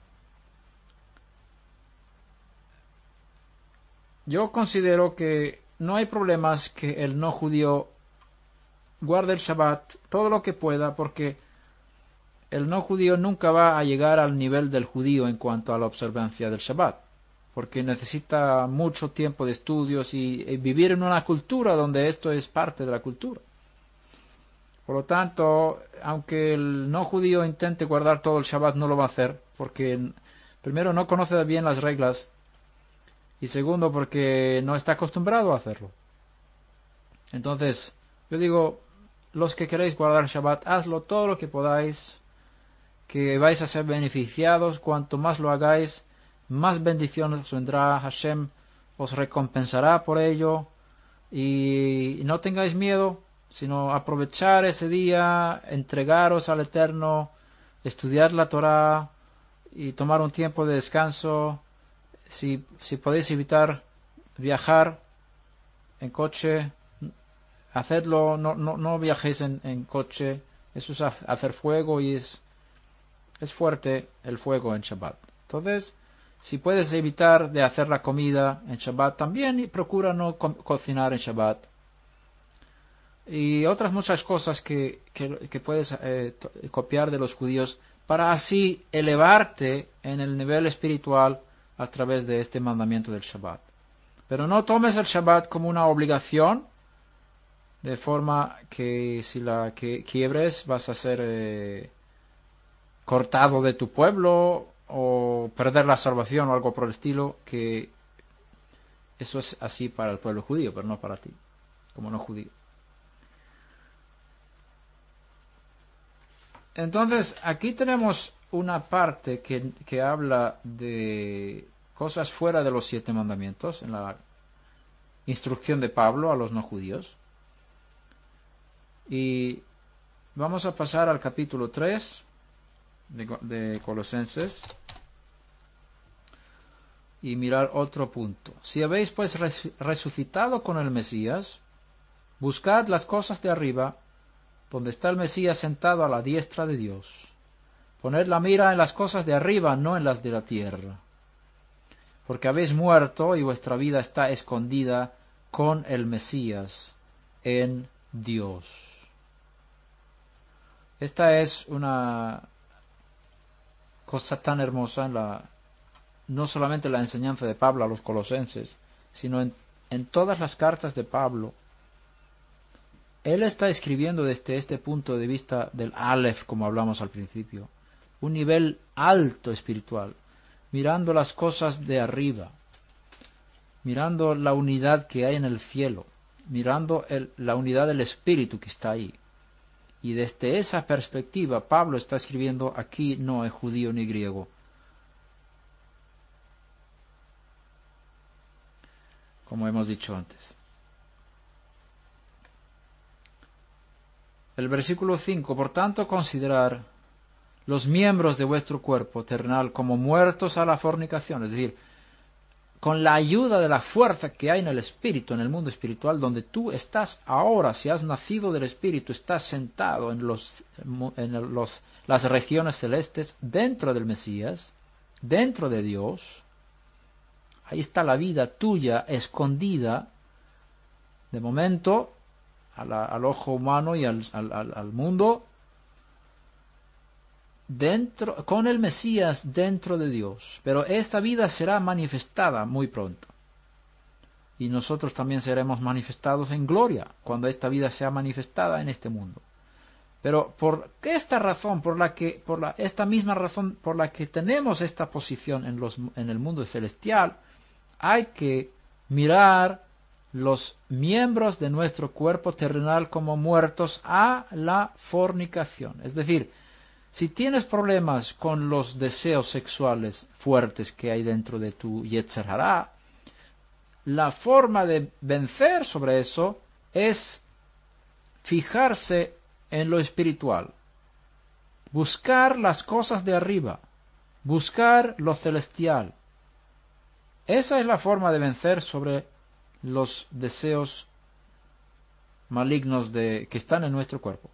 Yo considero que no hay problemas que el no judío guarde el Shabbat todo lo que pueda, porque el no judío nunca va a llegar al nivel del judío en cuanto a la observancia del Shabbat, porque necesita mucho tiempo de estudios y, y vivir en una cultura donde esto es parte de la cultura. Por lo tanto, aunque el no judío intente guardar todo el Shabbat, no lo va a hacer, porque primero no conoce bien las reglas y segundo porque no está acostumbrado a hacerlo. Entonces, yo digo, los que queréis guardar Shabbat, hazlo todo lo que podáis, que vais a ser beneficiados. Cuanto más lo hagáis, más bendiciones os vendrá. Hashem os recompensará por ello. Y no tengáis miedo, sino aprovechar ese día, entregaros al Eterno, estudiar la Torá y tomar un tiempo de descanso. Si, si podéis evitar viajar en coche, hacedlo. No, no, no viajéis en, en coche. Eso es hacer fuego y es, es fuerte el fuego en Shabbat. Entonces, si puedes evitar de hacer la comida en Shabbat, también procura no co cocinar en Shabbat. Y otras muchas cosas que, que, que puedes eh, copiar de los judíos para así elevarte en el nivel espiritual a través de este mandamiento del Shabbat. Pero no tomes el Shabbat como una obligación, de forma que si la que quiebres vas a ser eh, cortado de tu pueblo o perder la salvación o algo por el estilo, que eso es así para el pueblo judío, pero no para ti, como no judío. Entonces, aquí tenemos una parte que, que habla de cosas fuera de los siete mandamientos, en la instrucción de Pablo a los no judíos. Y vamos a pasar al capítulo tres de, de Colosenses y mirar otro punto. Si habéis pues resucitado con el Mesías, buscad las cosas de arriba, donde está el Mesías sentado a la diestra de Dios. Poned la mira en las cosas de arriba, no en las de la tierra. Porque habéis muerto y vuestra vida está escondida con el Mesías en Dios. Esta es una cosa tan hermosa en la, no solamente en la enseñanza de Pablo a los colosenses, sino en, en todas las cartas de Pablo. Él está escribiendo desde este punto de vista del Aleph, como hablamos al principio, un nivel alto espiritual, mirando las cosas de arriba, mirando la unidad que hay en el cielo, mirando el, la unidad del Espíritu que está ahí. Y desde esa perspectiva, Pablo está escribiendo aquí no es judío ni griego. Como hemos dicho antes. El versículo cinco, por tanto, considerar los miembros de vuestro cuerpo terrenal como muertos a la fornicación, es decir, con la ayuda de la fuerza que hay en el espíritu, en el mundo espiritual, donde tú estás ahora, si has nacido del espíritu, estás sentado en, los, en los, las regiones celestes, dentro del Mesías, dentro de Dios. Ahí está la vida tuya escondida, de momento, a la, al ojo humano y al, al, al mundo, dentro, con el Mesías dentro de Dios. Pero esta vida será manifestada muy pronto. Y nosotros también seremos manifestados en gloria cuando esta vida sea manifestada en este mundo. Pero por esta razón, por la que, por la, esta misma razón por la que tenemos esta posición en, los, en el mundo celestial, hay que mirar los miembros de nuestro cuerpo terrenal como muertos a la fornicación. Es decir, si tienes problemas con los deseos sexuales fuertes que hay dentro de tu Yetzer Hará, la forma de vencer sobre eso es fijarse en lo espiritual, buscar las cosas de arriba, buscar lo celestial. Esa es la forma de vencer sobre los deseos malignos de, que están en nuestro cuerpo.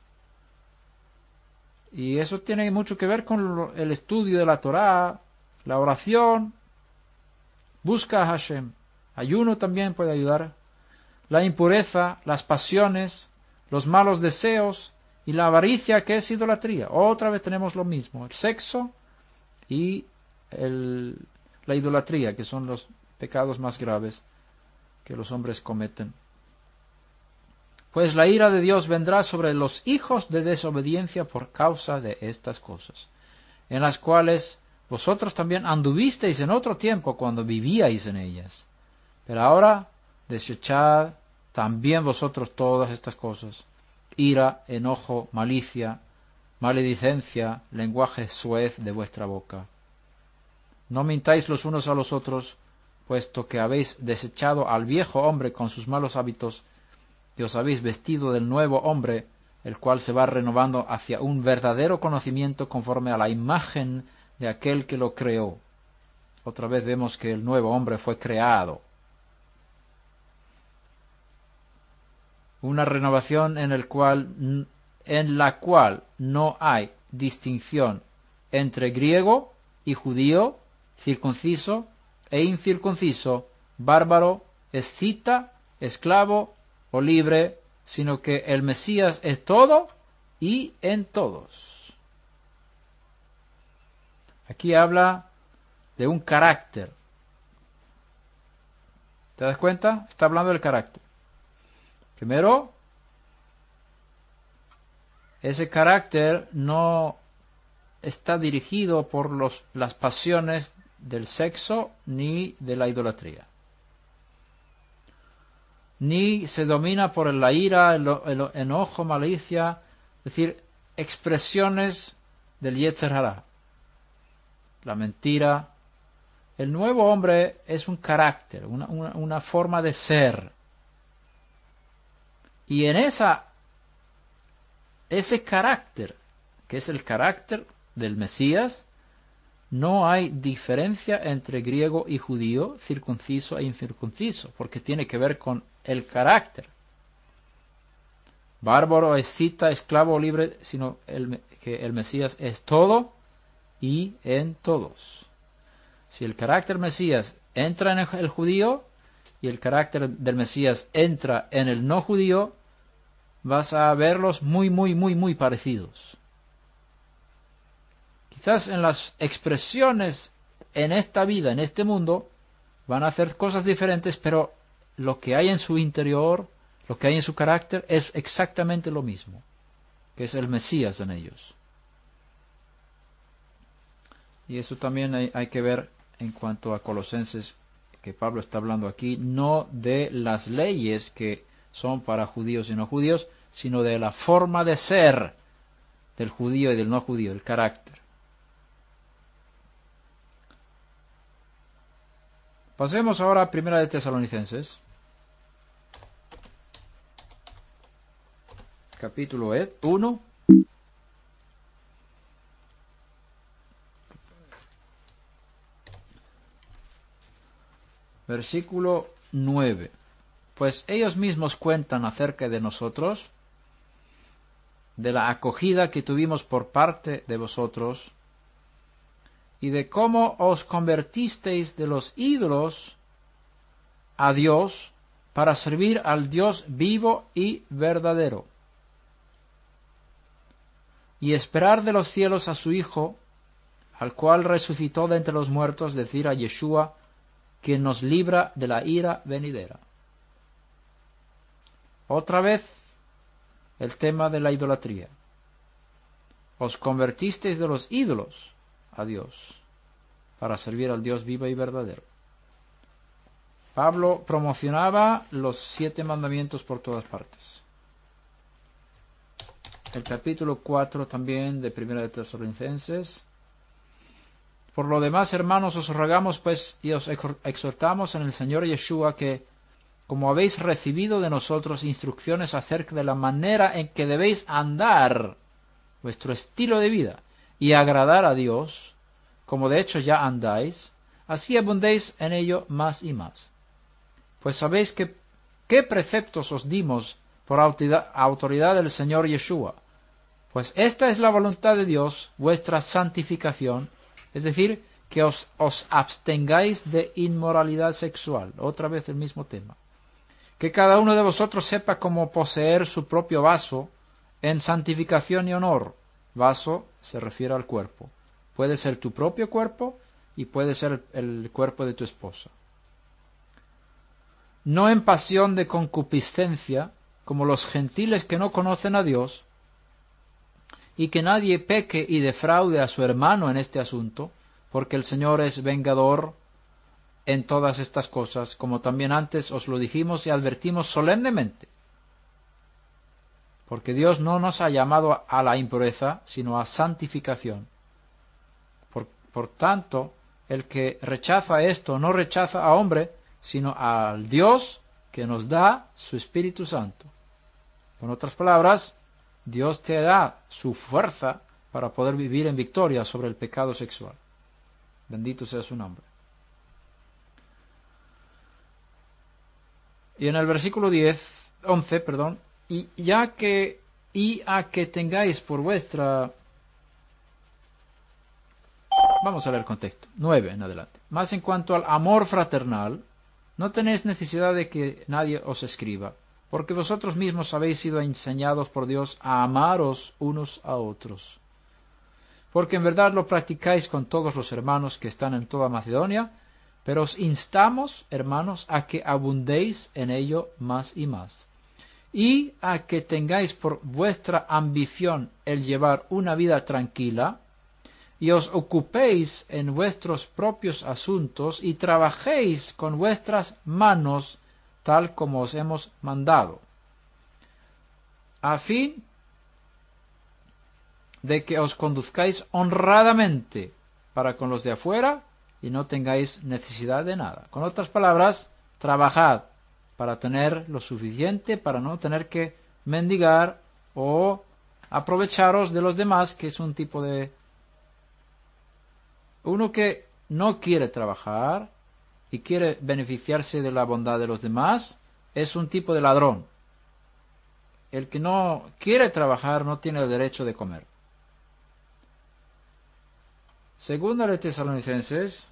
Y eso tiene mucho que ver con el estudio de la Torá, la oración, busca a Hashem. Ayuno también puede ayudar. La impureza, las pasiones, los malos deseos y la avaricia, que es idolatría. Otra vez tenemos lo mismo, el sexo y el, la idolatría, que son los pecados más graves que los hombres cometen. Pues la ira de Dios vendrá sobre los hijos de desobediencia por causa de estas cosas, en las cuales vosotros también anduvisteis en otro tiempo cuando vivíais en ellas. Pero ahora desechad también vosotros todas estas cosas: ira, enojo, malicia, maledicencia, lenguaje suez de vuestra boca. No mintáis los unos a los otros, puesto que habéis desechado al viejo hombre con sus malos hábitos, y os habéis vestido del nuevo hombre, el cual se va renovando hacia un verdadero conocimiento conforme a la imagen de aquel que lo creó. Otra vez vemos que el nuevo hombre fue creado. Una renovación en, el cual, en la cual no hay distinción entre griego y judío, circunciso e incircunciso, bárbaro, escita, esclavo o libre, sino que el Mesías es todo y en todos. Aquí habla de un carácter. ¿Te das cuenta? Está hablando del carácter. Primero, ese carácter no está dirigido por los, las pasiones del sexo ni de la idolatría. Ni se domina por la ira, el, el enojo, malicia, es decir, expresiones del Yetzer Hará, la mentira. El nuevo hombre es un carácter, una, una, una forma de ser. Y en esa, ese carácter, que es el carácter del Mesías, no hay diferencia entre griego y judío, circunciso e incircunciso, porque tiene que ver con el carácter. bárbaro, escita, esclavo o libre, sino el, que el Mesías es todo y en todos. Si el carácter Mesías entra en el judío y el carácter del Mesías entra en el no judío, vas a verlos muy, muy, muy, muy parecidos. Quizás en las expresiones en esta vida, en este mundo, van a hacer cosas diferentes, pero lo que hay en su interior, lo que hay en su carácter, es exactamente lo mismo, que es el Mesías en ellos. Y eso también hay, hay que ver en cuanto a Colosenses, que Pablo está hablando aquí, no de las leyes que son para judíos y no judíos, sino de la forma de ser del judío y del no judío, el carácter. Pasemos ahora a Primera de Tesalonicenses, capítulo uno. Versículo nueve. Pues ellos mismos cuentan acerca de nosotros, de la acogida que tuvimos por parte de vosotros, y de cómo os convertisteis de los ídolos a Dios para servir al Dios vivo y verdadero, y esperar de los cielos a su Hijo, al cual resucitó de entre los muertos, es decir, a Yeshua, quien nos libra de la ira venidera. Otra vez el tema de la idolatría. Os convertisteis de los ídolos a Dios para servir al Dios vivo y verdadero. Pablo promocionaba los siete mandamientos por todas partes. El capítulo cuatro también de Primera de Tesalonicenses. Por lo demás, hermanos, os rogamos pues y os exhortamos en el Señor Yeshua que, como habéis recibido de nosotros instrucciones acerca de la manera en que debéis andar, vuestro estilo de vida, y agradar a Dios, como de hecho ya andáis, así abundéis en ello más y más. Pues sabéis que qué preceptos os dimos por autoridad del Señor Yeshua. Pues esta es la voluntad de Dios, vuestra santificación, es decir, que os, os abstengáis de inmoralidad sexual. Otra vez el mismo tema. Que cada uno de vosotros sepa cómo poseer su propio vaso en santificación y honor. Vaso se refiere al cuerpo. Puede ser tu propio cuerpo y puede ser el cuerpo de tu esposa. No en pasión de concupiscencia, como los gentiles que no conocen a Dios, y que nadie peque y defraude a su hermano en este asunto, porque el Señor es vengador en todas estas cosas, como también antes os lo dijimos y advertimos solemnemente. Porque Dios no nos ha llamado a la impureza, sino a santificación. Por, por tanto, el que rechaza esto no rechaza a hombre, sino al Dios que nos da su Espíritu Santo. Con otras palabras, Dios te da su fuerza para poder vivir en victoria sobre el pecado sexual. Bendito sea su nombre. Y en el versículo diez, once, perdón, y ya que y a que tengáis por vuestra, vamos a leer contexto, nueve en adelante. Más en cuanto al amor fraternal, no tenéis necesidad de que nadie os escriba, porque vosotros mismos habéis sido enseñados por Dios a amaros unos a otros. Porque en verdad lo practicáis con todos los hermanos que están en toda Macedonia, pero os instamos, hermanos, a que abundéis en ello más y más, y a que tengáis por vuestra ambición el llevar una vida tranquila, y os ocupéis en vuestros propios asuntos, y trabajéis con vuestras manos, tal como os hemos mandado, a fin de que os conduzcáis honradamente para con los de afuera y no tengáis necesidad de nada. Con otras palabras, trabajad para tener lo suficiente, para no tener que mendigar o aprovecharos de los demás, que es un tipo de... Uno que no quiere trabajar y quiere beneficiarse de la bondad de los demás, es un tipo de ladrón. el que no quiere trabajar no tiene el derecho de comer. Segunda de Tesalonicenses.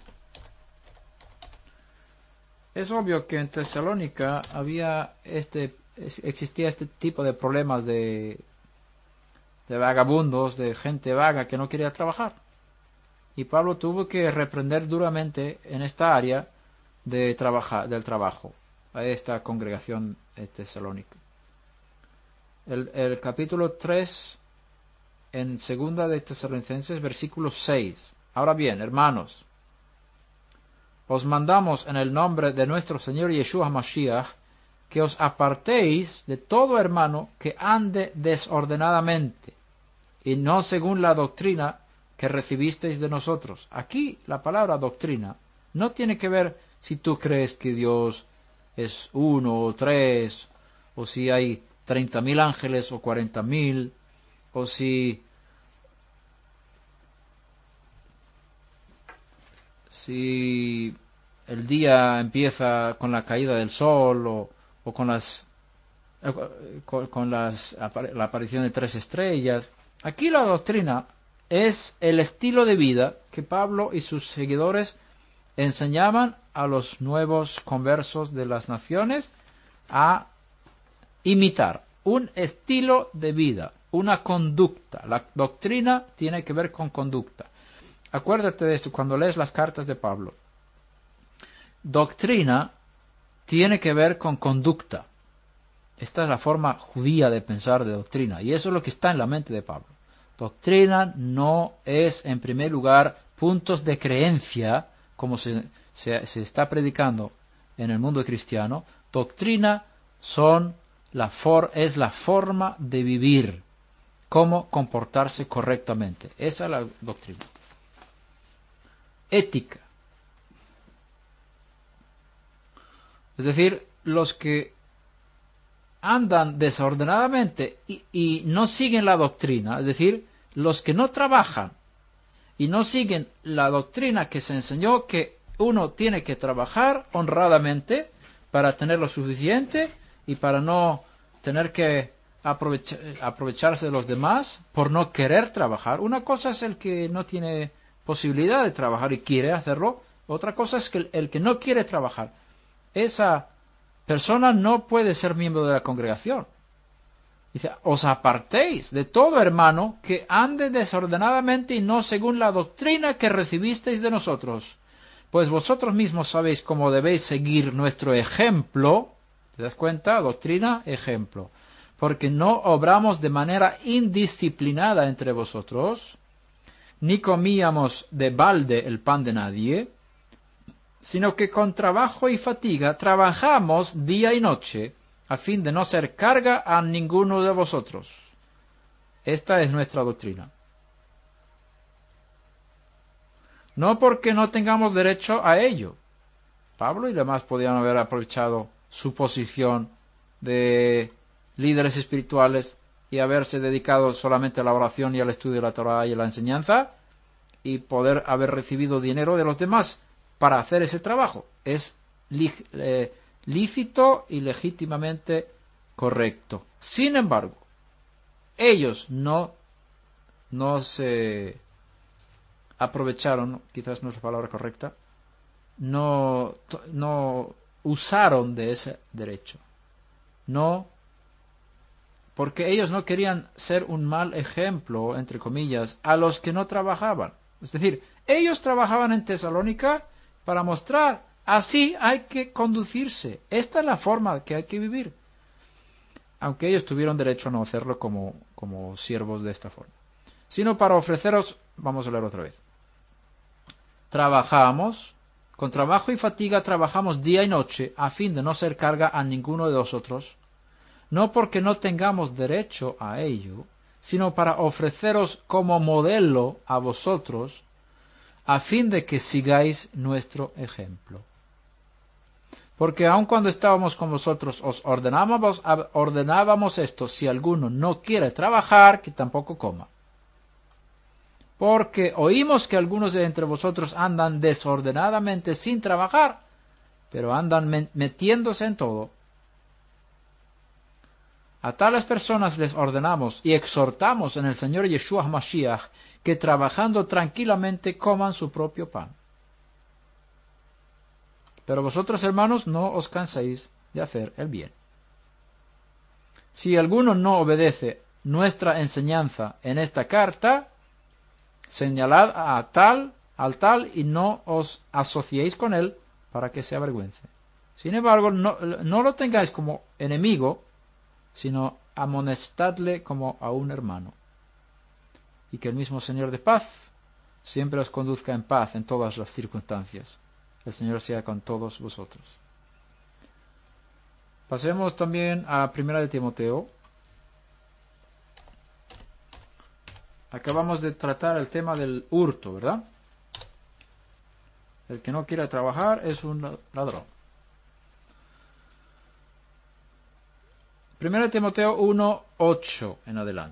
Es obvio que en Tesalónica había este, existía este tipo de problemas de, de vagabundos, de gente vaga que no quería trabajar. Y Pablo tuvo que reprender duramente en esta área de trabaja, del trabajo a esta congregación de Tesalónica. El, el capítulo tres en segunda de Tesalonicenses, versículo seis. Ahora bien, hermanos, os mandamos en el nombre de nuestro Señor Yeshua Mashiach que os apartéis de todo hermano que ande desordenadamente y no según la doctrina que recibisteis de nosotros. Aquí la palabra doctrina no tiene que ver si tú crees que Dios es uno o tres, o si hay treinta mil ángeles o cuarenta mil, o si si el día empieza con la caída del sol o, o con las con, con las la aparición de tres estrellas. Aquí la doctrina es el estilo de vida que Pablo y sus seguidores enseñaban a los nuevos conversos de las naciones a imitar. Un estilo de vida, una conducta. La doctrina tiene que ver con conducta. Acuérdate de esto cuando lees las cartas de Pablo. Doctrina tiene que ver con conducta. Esta es la forma judía de pensar de doctrina. Y eso es lo que está en la mente de Pablo. Doctrina no es, en primer lugar, puntos de creencia, como se, se, se está predicando en el mundo cristiano. Doctrina son la for, es la forma de vivir, cómo comportarse correctamente. Esa es la doctrina. Ética. Es decir, los que andan desordenadamente y, y no siguen la doctrina, es decir, los que no trabajan y no siguen la doctrina que se enseñó que uno tiene que trabajar honradamente para tener lo suficiente y para no tener que aprovechar, aprovecharse de los demás por no querer trabajar. Una cosa es el que no tiene posibilidad de trabajar y quiere hacerlo, otra cosa es que el, el que no quiere trabajar. Esa persona no puede ser miembro de la congregación. Dice, os apartéis de todo hermano que ande desordenadamente y no según la doctrina que recibisteis de nosotros. Pues vosotros mismos sabéis cómo debéis seguir nuestro ejemplo. ¿Te das cuenta? Doctrina, ejemplo. Porque no obramos de manera indisciplinada entre vosotros, ni comíamos de balde el pan de nadie, sino que con trabajo y fatiga trabajamos día y noche, a fin de no ser carga a ninguno de vosotros. Esta es nuestra doctrina. No porque no tengamos derecho a ello. Pablo y demás podían haber aprovechado su posición de líderes espirituales y haberse dedicado solamente a la oración y al estudio de la Torá y a la enseñanza, y poder haber recibido dinero de los demás para hacer ese trabajo. Es eh, lícito y legítimamente correcto. Sin embargo, ellos no, no se aprovecharon, quizás no es la palabra correcta, no, no usaron de ese derecho. No, porque ellos no querían ser un mal ejemplo, entre comillas, a los que no trabajaban. Es decir, ellos trabajaban en Tesalónica para mostrar, así hay que conducirse. Esta es la forma que hay que vivir. Aunque ellos tuvieron derecho a no hacerlo como, como siervos de esta forma. Sino para ofreceros, vamos a leer otra vez. Trabajamos, con trabajo y fatiga trabajamos día y noche, a fin de no ser carga a ninguno de vosotros, no porque no tengamos derecho a ello, sino para ofreceros como modelo a vosotros, a fin de que sigáis nuestro ejemplo. Porque aun cuando estábamos con vosotros os ordenábamos, ordenábamos esto, si alguno no quiere trabajar, que tampoco coma. Porque oímos que algunos de entre vosotros andan desordenadamente sin trabajar, pero andan metiéndose en todo. A tales personas les ordenamos y exhortamos en el Señor Yeshua HaMashiach que trabajando tranquilamente coman su propio pan. Pero vosotros, hermanos, no os canséis de hacer el bien. Si alguno no obedece nuestra enseñanza en esta carta, señalad a tal, al tal y no os asociéis con él para que se avergüence. Sin embargo, no, no lo tengáis como enemigo, sino amonestadle como a un hermano. Y que el mismo Señor de paz siempre os conduzca en paz en todas las circunstancias. El Señor sea con todos vosotros. Pasemos también a Primera de Timoteo. Acabamos de tratar el tema del hurto, ¿verdad? El que no quiere trabajar es un ladrón. Primera de Timoteo uno, ocho en adelante.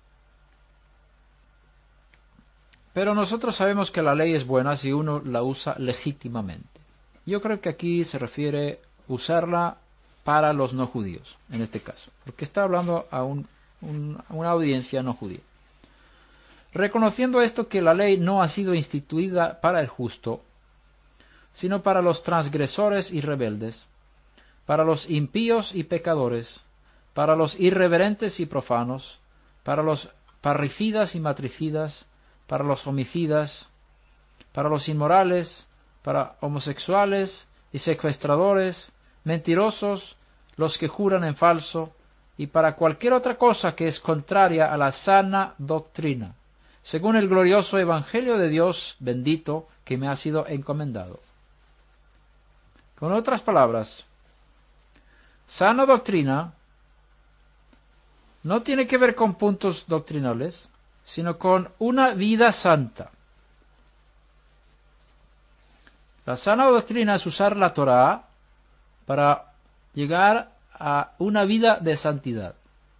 Pero nosotros sabemos que la ley es buena si uno la usa legítimamente. Yo creo que aquí se refiere usarla para los no judíos, en este caso, porque está hablando a, un, un, a una audiencia no judía. Reconociendo esto que la ley no ha sido instituida para el justo, sino para los transgresores y rebeldes, para los impíos y pecadores, para los irreverentes y profanos, para los parricidas y matricidas, para los homicidas, para los inmorales, para homosexuales y secuestradores, mentirosos, los que juran en falso, y para cualquier otra cosa que es contraria a la sana doctrina, según el glorioso Evangelio de Dios bendito que me ha sido encomendado. Con otras palabras, sana doctrina no tiene que ver con puntos doctrinales, sino con una vida santa. La sana doctrina es usar la Torá para llegar a una vida de santidad.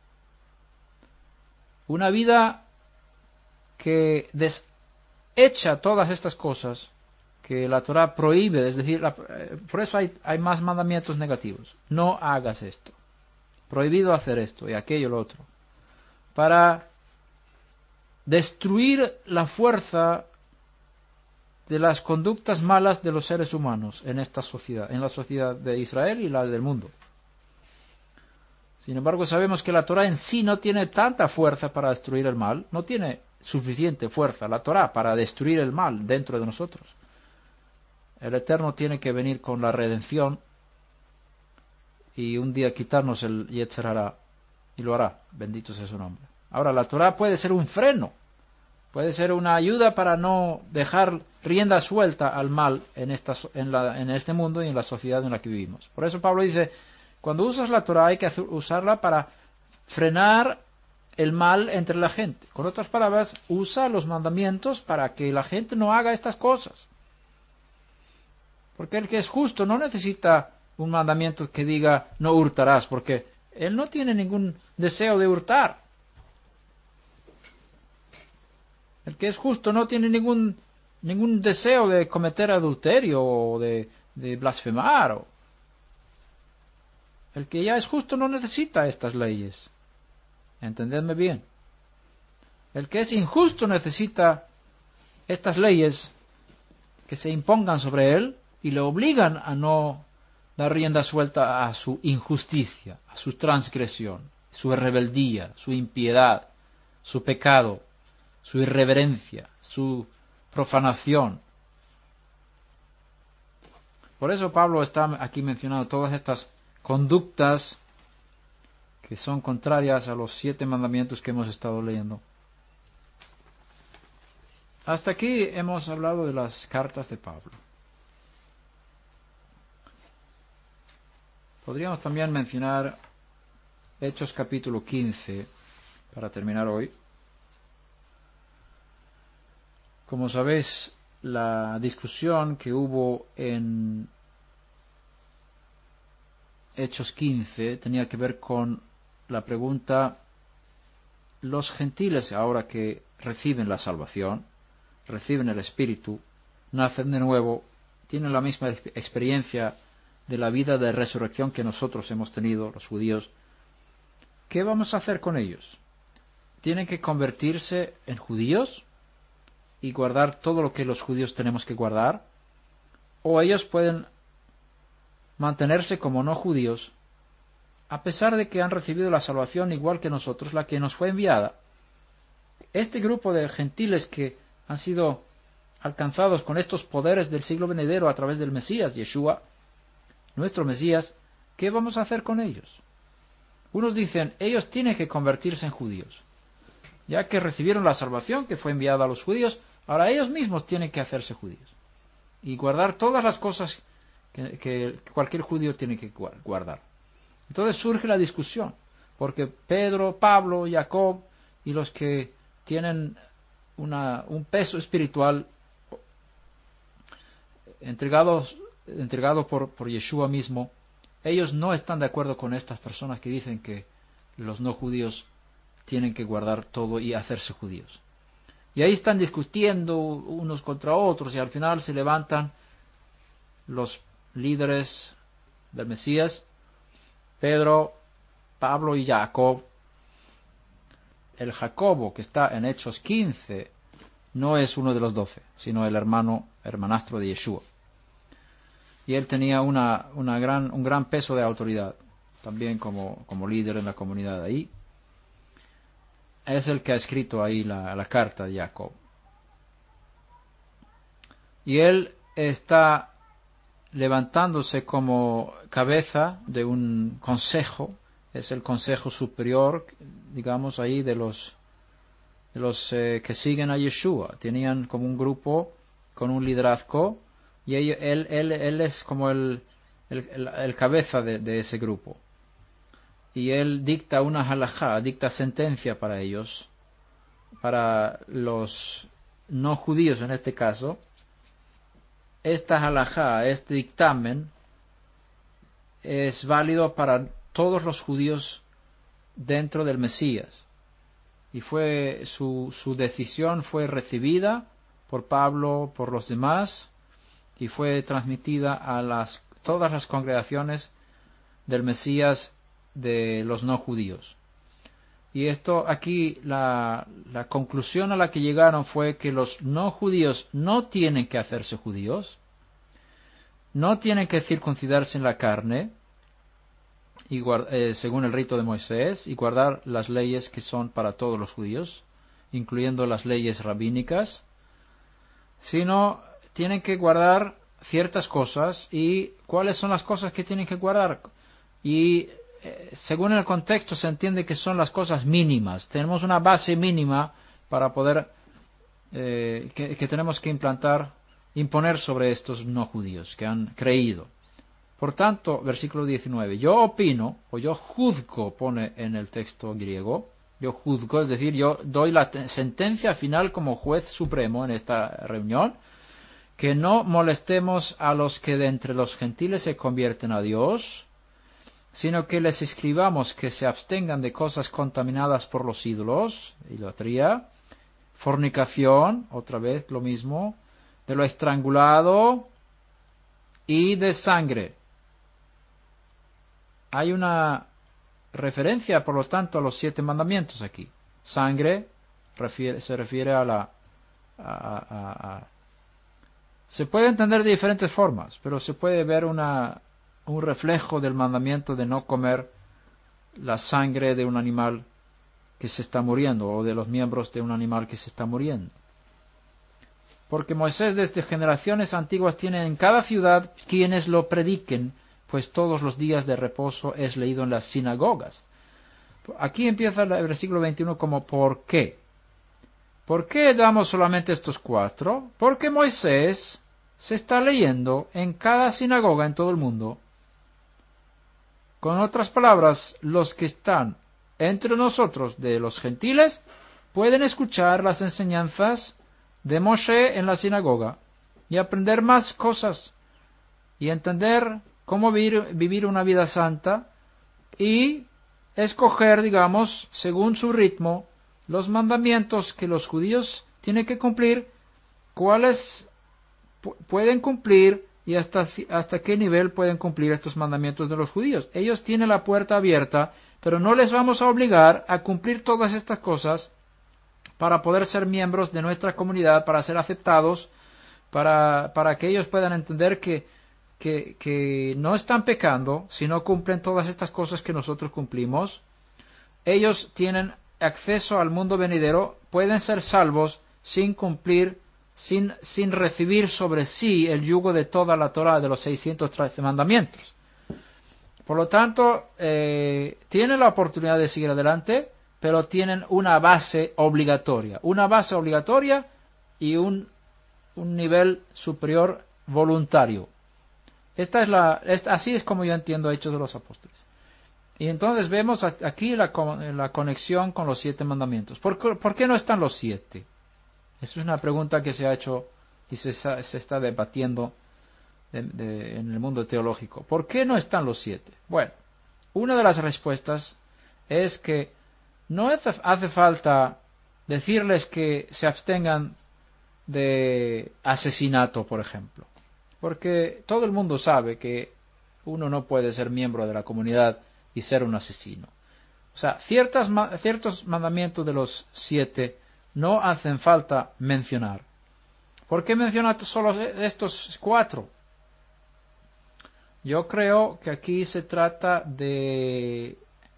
Una vida que desecha todas estas cosas que la Torá prohíbe, es decir, la, por eso hay, hay más mandamientos negativos. No hagas esto. Prohibido hacer esto y aquello y lo otro. Para destruir la fuerza de las conductas malas de los seres humanos en esta sociedad, en la sociedad de Israel y la del mundo. Sin embargo, sabemos que la Torá en sí no tiene tanta fuerza para destruir el mal, no tiene suficiente fuerza la Torá para destruir el mal dentro de nosotros. El Eterno tiene que venir con la redención y un día quitarnos el Yetzer Hará, y lo hará, bendito sea su nombre. Ahora, la Torá puede ser un freno, puede ser una ayuda para no dejar rienda suelta al mal en, esta, en, la, en este mundo y en la sociedad en la que vivimos. Por eso Pablo dice, cuando usas la Torá hay que usarla para frenar el mal entre la gente. Con otras palabras, usa los mandamientos para que la gente no haga estas cosas. Porque el que es justo no necesita un mandamiento que diga no hurtarás, porque él no tiene ningún deseo de hurtar. El que es justo no tiene ningún, ningún deseo de cometer adulterio o de, de blasfemar. O... El que ya es justo no necesita estas leyes. Entendedme bien. El que es injusto necesita estas leyes que se impongan sobre él y le obligan a no dar rienda suelta a su injusticia, a su transgresión, su rebeldía, su impiedad, su pecado, su irreverencia, su profanación. Por eso Pablo está aquí mencionando todas estas conductas que son contrarias a los siete mandamientos que hemos estado leyendo. Hasta aquí hemos hablado de las cartas de Pablo. Podríamos también mencionar Hechos capítulo quince para terminar hoy. Como sabéis, la discusión que hubo en Hechos quince tenía que ver con la pregunta: los gentiles, ahora que reciben la salvación, reciben el Espíritu, nacen de nuevo, tienen la misma experiencia de la vida de resurrección que nosotros hemos tenido, los judíos, ¿qué vamos a hacer con ellos? ¿Tienen que convertirse en judíos y guardar todo lo que los judíos tenemos que guardar? ¿O ellos pueden mantenerse como no judíos, a pesar de que han recibido la salvación igual que nosotros, la que nos fue enviada? Este grupo de gentiles que han sido alcanzados con estos poderes del siglo venidero a través del Mesías, Yeshua, nuestro Mesías, ¿qué vamos a hacer con ellos? Unos dicen, ellos tienen que convertirse en judíos. Ya que recibieron la salvación que fue enviada a los judíos, ahora ellos mismos tienen que hacerse judíos. Y guardar todas las cosas que, que cualquier judío tiene que guardar. Entonces surge la discusión, porque Pedro, Pablo, Jacob y los que tienen una, un peso espiritual entregados, entregado por, por Yeshua mismo, ellos no están de acuerdo con estas personas que dicen que los no judíos tienen que guardar todo y hacerse judíos. Y ahí están discutiendo unos contra otros y al final se levantan los líderes del Mesías, Pedro, Pablo y Jacob. El Jacobo que está en Hechos quince no es uno de los doce, sino el hermano, hermanastro de Yeshua. Y él tenía una, una gran, un gran peso de autoridad, también como, como líder en la comunidad ahí. Es el que ha escrito ahí la, la carta de Jacob. Y él está levantándose como cabeza de un consejo, es el consejo superior, digamos, ahí de los, de los eh, que siguen a Yeshua. Tenían como un grupo con un liderazgo y él, él, él, él es como el, el, el, el cabeza de, de ese grupo. Y él dicta una halajá, dicta sentencia para ellos, para los no judíos en este caso. Esta halajá, este dictamen, es válido para todos los judíos dentro del Mesías. Y fue su, su decisión fue recibida por Pablo, por los demás, y fue transmitida a las, todas las congregaciones del Mesías de los no judíos. Y esto aquí, la, la conclusión a la que llegaron fue que los no judíos no tienen que hacerse judíos, no tienen que circuncidarse en la carne, y guard, eh, según el rito de Moisés, y guardar las leyes que son para todos los judíos, incluyendo las leyes rabínicas, sino tienen que guardar ciertas cosas. ¿Y cuáles son las cosas que tienen que guardar? Y eh, según el contexto se entiende que son las cosas mínimas. Tenemos una base mínima para poder, eh, que, que tenemos que implantar, imponer sobre estos no judíos que han creído. Por tanto, versículo diecinueve, yo opino, o yo juzgo, pone en el texto griego, yo juzgo, es decir, yo doy la sentencia final como juez supremo en esta reunión, que no molestemos a los que de entre los gentiles se convierten a Dios, sino que les escribamos que se abstengan de cosas contaminadas por los ídolos, idolatría, fornicación, otra vez lo mismo, de lo estrangulado y de sangre. Hay una referencia, por lo tanto, a los siete mandamientos aquí. Sangre refiere, se refiere a la... A, a, a, se puede entender de diferentes formas, pero se puede ver una, un reflejo del mandamiento de no comer la sangre de un animal que se está muriendo o de los miembros de un animal que se está muriendo. Porque Moisés desde generaciones antiguas tiene en cada ciudad quienes lo prediquen, pues todos los días de reposo es leído en las sinagogas. Aquí empieza el versículo veintiuno como ¿por qué? ¿Por qué damos solamente estos cuatro? Porque Moisés se está leyendo en cada sinagoga en todo el mundo. Con otras palabras, los que están entre nosotros de los gentiles pueden escuchar las enseñanzas de Moshe en la sinagoga y aprender más cosas y entender cómo vivir, vivir una vida santa y escoger, digamos, según su ritmo, los mandamientos que los judíos tienen que cumplir, cuáles pu- pueden cumplir y hasta, hasta qué nivel pueden cumplir estos mandamientos de los judíos. Ellos tienen la puerta abierta, pero no les vamos a obligar a cumplir todas estas cosas para poder ser miembros de nuestra comunidad, para ser aceptados, para, para que ellos puedan entender que, que, que no están pecando si no cumplen todas estas cosas que nosotros cumplimos. Ellos tienen acceso al mundo venidero, pueden ser salvos sin cumplir, sin, sin recibir sobre sí el yugo de toda la Torah de los seiscientos trece mandamientos. Por lo tanto, eh, tienen la oportunidad de seguir adelante, pero tienen una base obligatoria, una base obligatoria y un, un nivel superior voluntario. Esta es la, es, así es como yo entiendo Hechos de los Apóstoles. Y entonces vemos aquí la, la conexión con los siete mandamientos. ¿Por, ¿Por qué no están los siete? Esa es una pregunta que se ha hecho y se, se está debatiendo de, de, en el mundo teológico. ¿Por qué no están los siete? Bueno, una de las respuestas es que no hace, hace falta decirles que se abstengan de asesinato, por ejemplo. Porque todo el mundo sabe que uno no puede ser miembro de la comunidad y ser un asesino. O sea, ciertas, ciertos mandamientos de los siete no hacen falta mencionar. ¿Por qué menciona solo estos cuatro? Yo creo que aquí se trata de,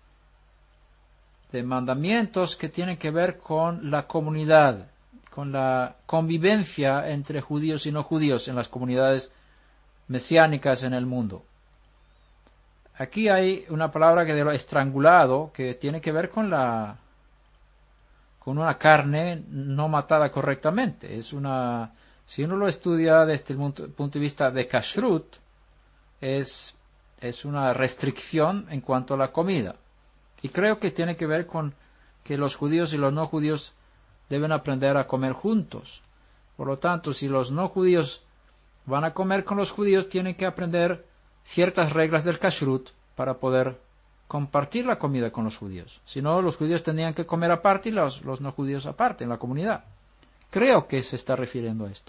de mandamientos que tienen que ver con la comunidad, con la convivencia entre judíos y no judíos en las comunidades mesiánicas en el mundo. Aquí hay una palabra que de lo estrangulado que tiene que ver con la con una carne no matada correctamente. Es una, si uno lo estudia desde el punto de vista de kashrut, es, es una restricción en cuanto a la comida. Y creo que tiene que ver con que los judíos y los no judíos deben aprender a comer juntos. Por lo tanto, si los no judíos van a comer con los judíos, tienen que aprender ciertas reglas del kashrut para poder compartir la comida con los judíos. Si no, los judíos tendrían que comer aparte y los, los no judíos aparte en la comunidad. Creo que se está refiriendo a esto.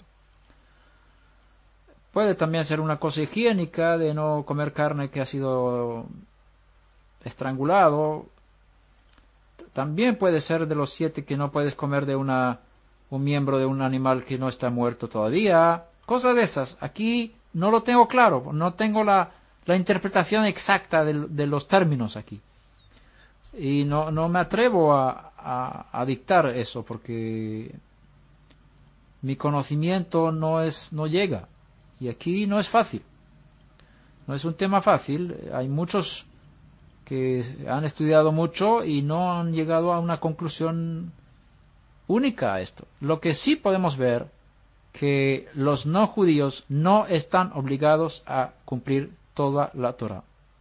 Puede también ser una cosa higiénica de no comer carne que ha sido estrangulado. También puede ser de los siete que no puedes comer de una, un miembro de un animal que no está muerto todavía. Cosas de esas. Aquí no lo tengo claro, no tengo la la interpretación exacta de, de los términos aquí. Y no, no me atrevo a, a, a dictar eso porque mi conocimiento no es, no llega. Y aquí no es fácil. No es un tema fácil. Hay muchos que han estudiado mucho y no han llegado a una conclusión única a esto. Lo que sí podemos ver que los no judíos no están obligados a cumplir toda la Torah.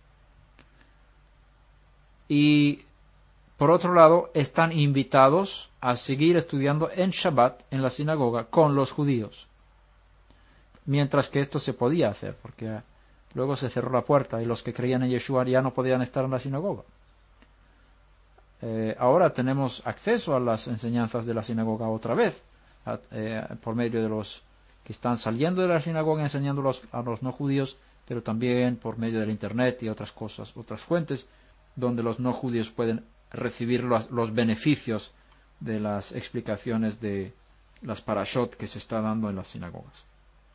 Y por otro lado, están invitados a seguir estudiando en Shabbat en la sinagoga con los judíos. Mientras que esto se podía hacer, porque luego se cerró la puerta y los que creían en Yeshua ya no podían estar en la sinagoga. Eh, ahora tenemos acceso a las enseñanzas de la sinagoga otra vez, a, eh, por medio de los que están saliendo de la sinagoga enseñando a los no judíos, pero también por medio del Internet y otras cosas, otras fuentes, donde los no judíos pueden recibir los, los beneficios de las explicaciones de las parashot que se está dando en las sinagogas.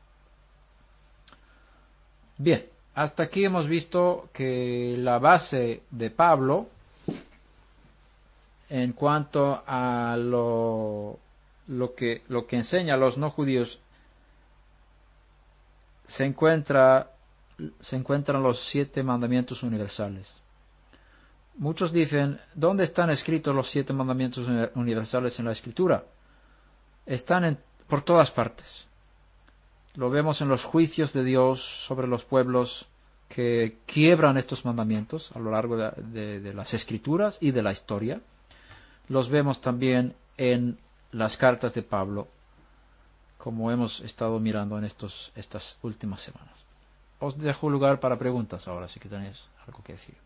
Bien, hasta aquí hemos visto que la base de Pablo en cuanto a lo, lo, que, lo que enseña a los no judíos se encuentra se encuentran los siete mandamientos universales. Muchos dicen, ¿dónde están escritos los siete mandamientos universales en la Escritura? Están en, por todas partes. Lo vemos en los juicios de Dios sobre los pueblos que quiebran estos mandamientos a lo largo de, de, de las Escrituras y de la historia. Los vemos también en las cartas de Pablo, como hemos estado mirando en estos, estas últimas semanas. Os dejo lugar para preguntas ahora, si que tenéis algo que decir.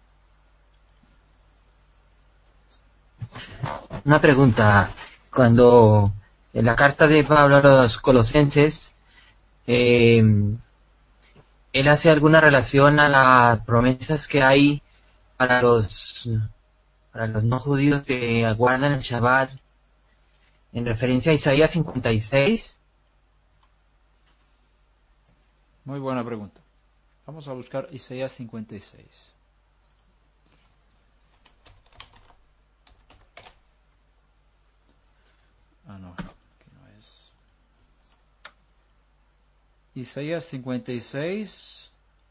Una pregunta. Cuando en la carta de Pablo a los colosenses, eh, él hace alguna relación a las promesas que hay para los, para los no judíos que guardan el Shabbat, en referencia a Isaías cincuenta y seis. Muy buena pregunta. Vamos a buscar Isaías cincuenta y seis. Ah, no, aquí no es. Isaías cincuenta y seis.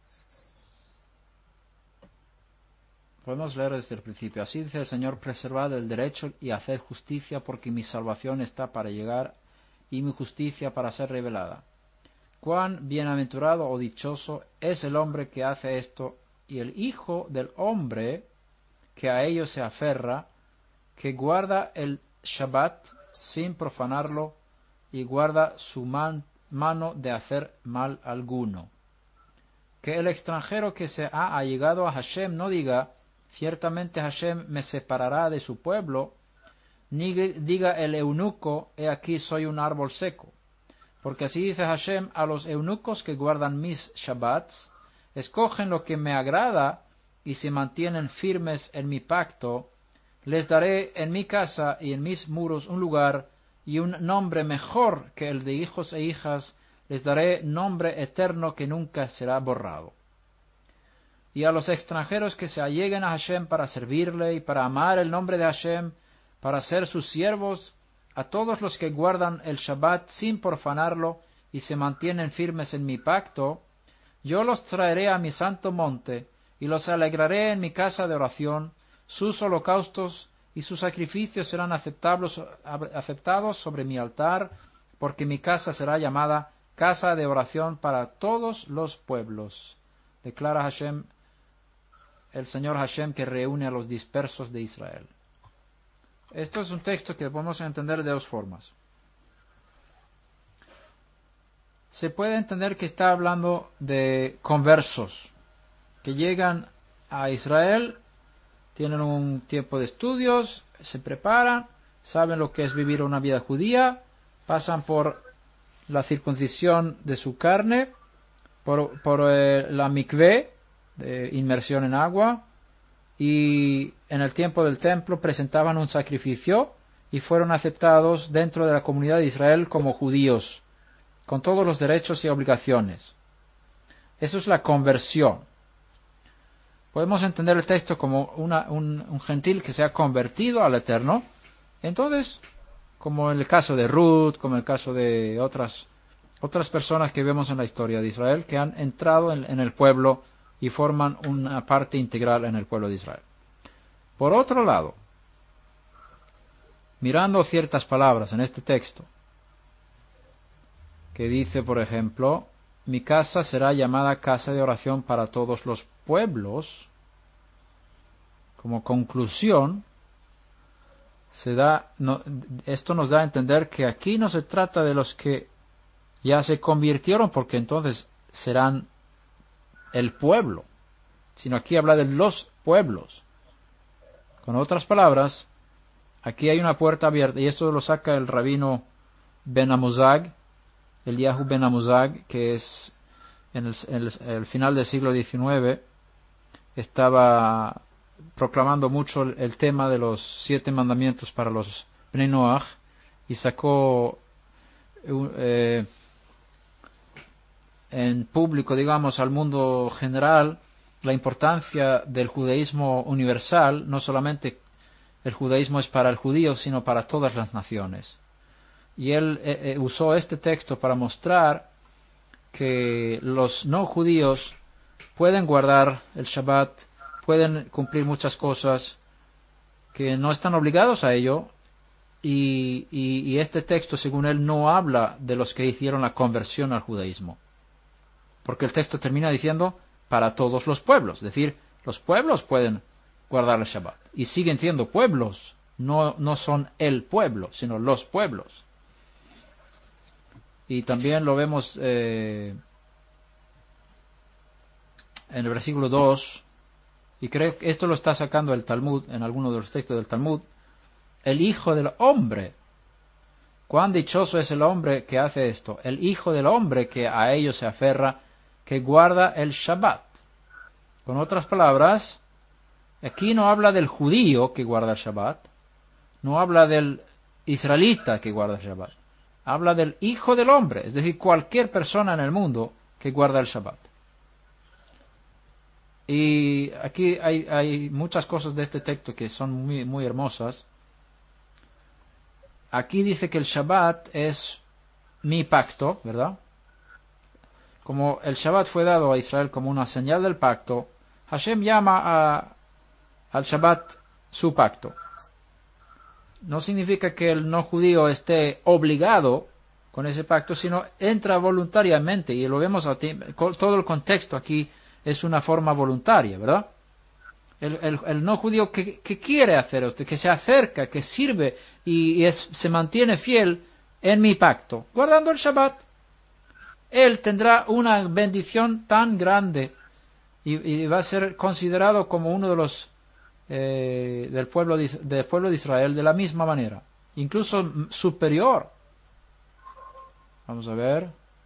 Podemos leer desde el principio. Así dice el Señor: preservad el derecho y haced justicia, porque mi salvación está para llegar y mi justicia para ser revelada. Cuán bienaventurado o dichoso es el hombre que hace esto, y el hijo del hombre que a ello se aferra, que guarda el Shabbat sin profanarlo y guarda su man, mano de hacer mal alguno. Que el extranjero que se ha allegado a Hashem no diga: ciertamente Hashem me separará de su pueblo, ni diga el eunuco: he aquí soy un árbol seco. Porque así dice Hashem a los eunucos que guardan mis Shabbats: escogen lo que me agrada y se mantienen firmes en mi pacto, les daré en mi casa y en mis muros un lugar y un nombre mejor que el de hijos e hijas, les daré nombre eterno que nunca será borrado. Y a los extranjeros que se alleguen a Hashem para servirle y para amar el nombre de Hashem, para ser sus siervos, a todos los que guardan el Shabbat sin profanarlo y se mantienen firmes en mi pacto, yo los traeré a mi santo monte y los alegraré en mi casa de oración. Sus holocaustos y sus sacrificios serán aceptados, aceptados sobre mi altar, porque mi casa será llamada casa de oración para todos los pueblos. Declara Hashem, el Señor Hashem, que reúne a los dispersos de Israel. Esto es un texto que podemos entender de dos formas. Se puede entender que está hablando de conversos que llegan a Israel, tienen un tiempo de estudios, se preparan, saben lo que es vivir una vida judía, pasan por la circuncisión de su carne, por, por eh, la mikvé, de inmersión en agua, y en el tiempo del templo presentaban un sacrificio y fueron aceptados dentro de la comunidad de Israel como judíos, con todos los derechos y obligaciones. Eso es la conversión. Podemos entender el texto como una, un, un gentil que se ha convertido al Eterno. Entonces, como en el caso de Ruth, como en el caso de otras, otras personas que vemos en la historia de Israel, que han entrado en, en el pueblo y forman una parte integral en el pueblo de Israel. Por otro lado, mirando ciertas palabras en este texto, que dice, por ejemplo, mi casa será llamada casa de oración para todos los pueblos, como conclusión, se da, no, esto nos da a entender que aquí no se trata de los que ya se convirtieron, porque entonces serán el pueblo, sino aquí habla de los pueblos. Con otras palabras, aquí hay una puerta abierta, y esto lo saca el rabino Ben Amuzag, el Yahu Ben Amuzag, que es en el, en el, el final del siglo diecinueve, estaba proclamando mucho el, el tema de los siete mandamientos para los Bnei Noach, y sacó eh, en público, digamos, al mundo general, la importancia del judaísmo universal. No solamente el judaísmo es para el judío, sino para todas las naciones. Y él eh, eh, usó este texto para mostrar que los no judíos pueden guardar el Shabbat, pueden cumplir muchas cosas, que no están obligados a ello, y, y, y este texto, según él, no habla de los que hicieron la conversión al judaísmo, porque el texto termina diciendo para todos los pueblos, es decir, los pueblos pueden guardar el Shabbat, y siguen siendo pueblos, no, no son el pueblo, sino los pueblos. Y también lo vemos eh, en el versículo dos, y creo que esto lo está sacando el Talmud, en alguno de los textos del Talmud, el hijo del hombre. Cuán dichoso es el hombre que hace esto, el hijo del hombre que a ello se aferra, que guarda el Shabbat. Con otras palabras, aquí no habla del judío que guarda el Shabbat, no habla del israelita que guarda el Shabbat, habla del Hijo del Hombre, es decir, cualquier persona en el mundo que guarda el Shabbat. Y aquí hay, hay muchas cosas de este texto que son muy, muy hermosas. Aquí dice que el Shabbat es mi pacto, ¿verdad? Como el Shabbat fue dado a Israel como una señal del pacto, Hashem llama a, al Shabbat su pacto. No significa que el no judío esté obligado con ese pacto, sino entra voluntariamente, y lo vemos a ti, todo el contexto aquí es una forma voluntaria, ¿verdad? El, el, el no judío que, que quiere hacer esto, que se acerca, que sirve y, y es, se mantiene fiel en mi pacto, guardando el Shabbat, él tendrá una bendición tan grande y, y va a ser considerado como uno de los eh, del pueblo de, del pueblo de Israel de la misma manera, incluso superior. Vamos a ver.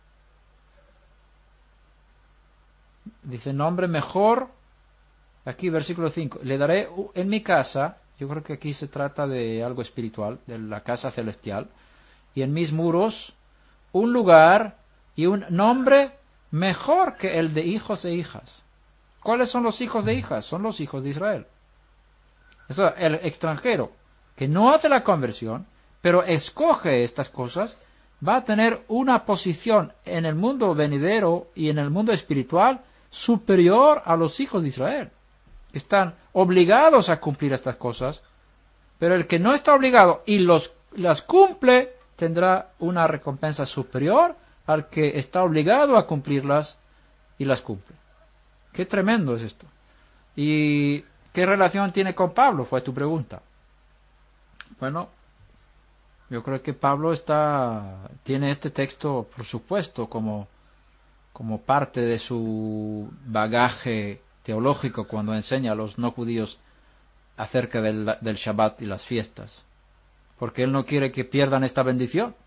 Dice nombre mejor. Aquí versículo cinco. Le daré en mi casa. Yo creo que aquí se trata de algo espiritual, de la casa celestial. Y en mis muros un lugar y un nombre mejor que el de hijos e hijas. ¿Cuáles son los hijos de hijas? Son los hijos de Israel. Eso, el extranjero que no hace la conversión, pero escoge estas cosas, va a tener una posición en el mundo venidero y en el mundo espiritual superior a los hijos de Israel, que están obligados a cumplir estas cosas, pero el que no está obligado y los, las cumple, tendrá una recompensa superior al que está obligado a cumplirlas y las cumple. Qué tremendo es esto. ¿Y qué relación tiene con Pablo? Fue tu pregunta. Bueno, yo creo que Pablo está, tiene este texto, por supuesto, como, como parte de su bagaje teológico cuando enseña a los no judíos acerca del, del Shabbat y las fiestas, porque él no quiere que pierdan esta bendición.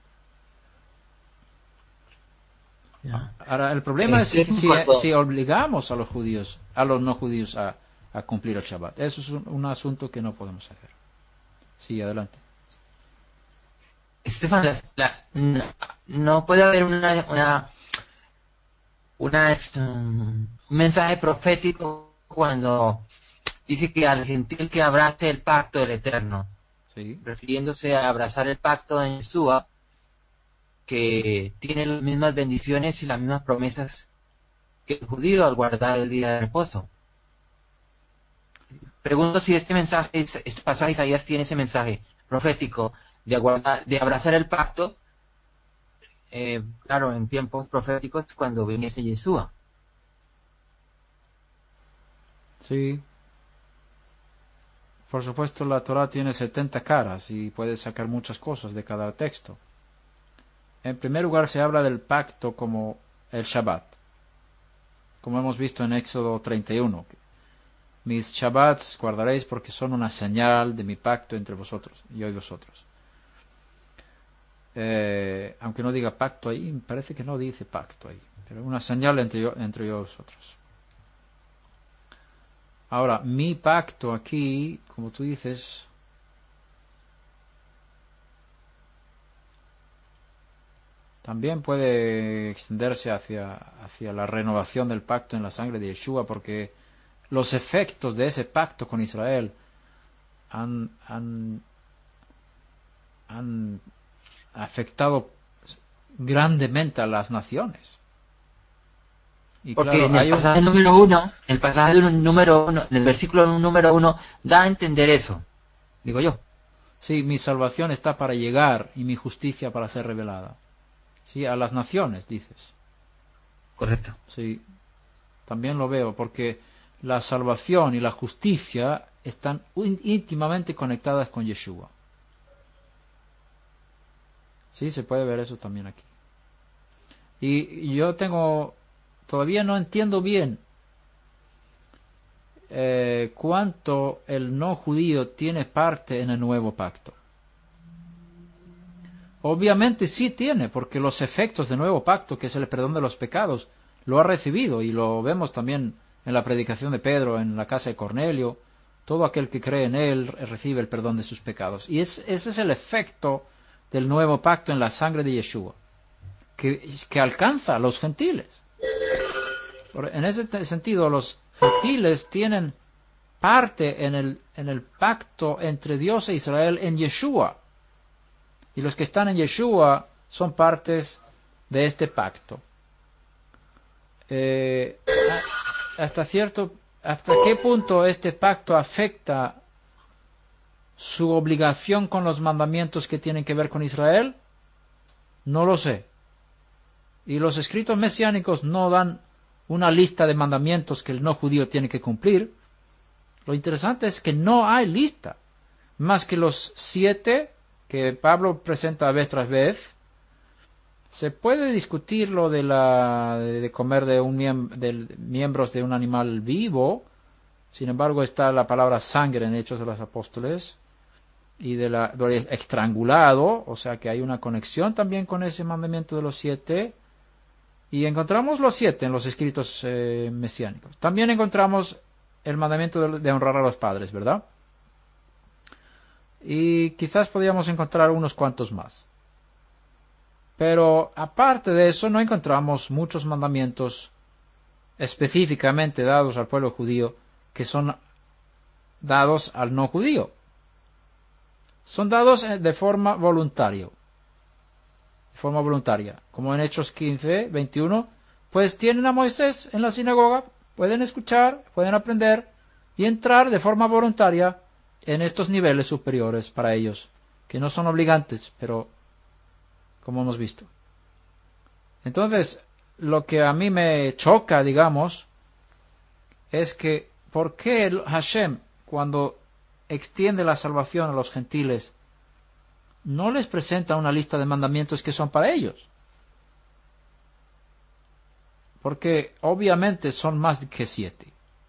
Yeah. Ahora, el problema es, es si, si, si obligamos a los judíos, a los no judíos a, a cumplir el Shabbat. Eso es un, un asunto que no podemos hacer. Sí, adelante. Estefan, la, la, no, no puede haber una, una, una um, un mensaje profético cuando dice que al gentil que abrace el pacto del Eterno, sí, refiriéndose a abrazar el pacto en Yeshua, que tiene las mismas bendiciones y las mismas promesas que el judío al guardar el día de reposo. Pregunto si este mensaje, este pasaje de Isaías tiene ese mensaje profético de, aguardar, de abrazar el pacto, eh, claro, en tiempos proféticos cuando viniese Yeshua. Sí. Por supuesto, la Torah tiene setenta caras y puede sacar muchas cosas de cada texto. En primer lugar, se habla del pacto como el Shabbat, como hemos visto en Éxodo treinta y uno. Mis Shabbats guardaréis porque son una señal de mi pacto entre vosotros, yo y vosotros. Eh, aunque no diga pacto ahí, parece que no dice pacto ahí, pero una señal entre yo, entre yo y vosotros. Ahora, mi pacto aquí, como tú dices, también puede extenderse hacia, hacia la renovación del pacto en la sangre de Yeshua, porque los efectos de ese pacto con Israel han, han, han afectado grandemente a las naciones. Y porque claro, en el pasaje un... número uno, el pasaje número uno, en el versículo número uno, da a entender eso, digo yo. Sí, mi salvación está para llegar y mi justicia para ser revelada. Sí, a las naciones, dices. Correcto. Sí, también lo veo, porque la salvación y la justicia están íntimamente conectadas con Yeshua. Sí, se puede ver eso también aquí. Y yo tengo, todavía no entiendo bien eh, cuánto el no judío tiene parte en el nuevo pacto. Obviamente sí tiene, porque los efectos del nuevo pacto, que es el perdón de los pecados, lo ha recibido, y lo vemos también en la predicación de Pedro en la casa de Cornelio. Todo aquel que cree en él recibe el perdón de sus pecados. Y es, ese es el efecto del nuevo pacto en la sangre de Yeshua, que, que alcanza a los gentiles. En ese sentido, los gentiles tienen parte en el, en el pacto entre Dios e Israel en Yeshua. Y los que están en Yeshua son partes de este pacto. Eh, hasta cierto, hasta qué punto este pacto afecta su obligación con los mandamientos que tienen que ver con Israel, no lo sé. Y los escritos mesiánicos no dan una lista de mandamientos que el no judío tiene que cumplir. Lo interesante es que no hay lista, más que los siete que Pablo presenta vez tras vez. Se puede discutir lo de, la, de comer de, un miem, de miembros de un animal vivo. Sin embargo, está la palabra sangre en Hechos de los Apóstoles, y de la del estrangulado, o sea que hay una conexión también con ese mandamiento de los siete. Y encontramos los siete en los escritos eh, mesiánicos. También encontramos el mandamiento de, de honrar a los padres, ¿verdad? Y quizás podríamos encontrar unos cuantos más. Pero aparte de eso, no encontramos muchos mandamientos específicamente dados al pueblo judío que son dados al no judío. Son dados de forma voluntaria. De forma voluntaria. Como en Hechos quince, veintiuno, pues tienen a Moisés en la sinagoga, pueden escuchar, pueden aprender y entrar de forma voluntaria en estos niveles superiores para ellos, que no son obligantes, pero como hemos visto. Entonces, lo que a mí me choca, digamos, es que ¿por qué Hashem, cuando extiende la salvación a los gentiles, no les presenta una lista de mandamientos que son para ellos? Porque obviamente son más que siete.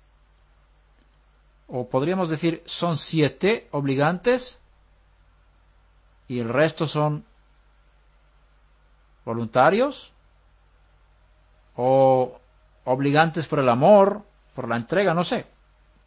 O podríamos decir, son siete obligantes y el resto son voluntarios, o obligantes por el amor, por la entrega, no sé.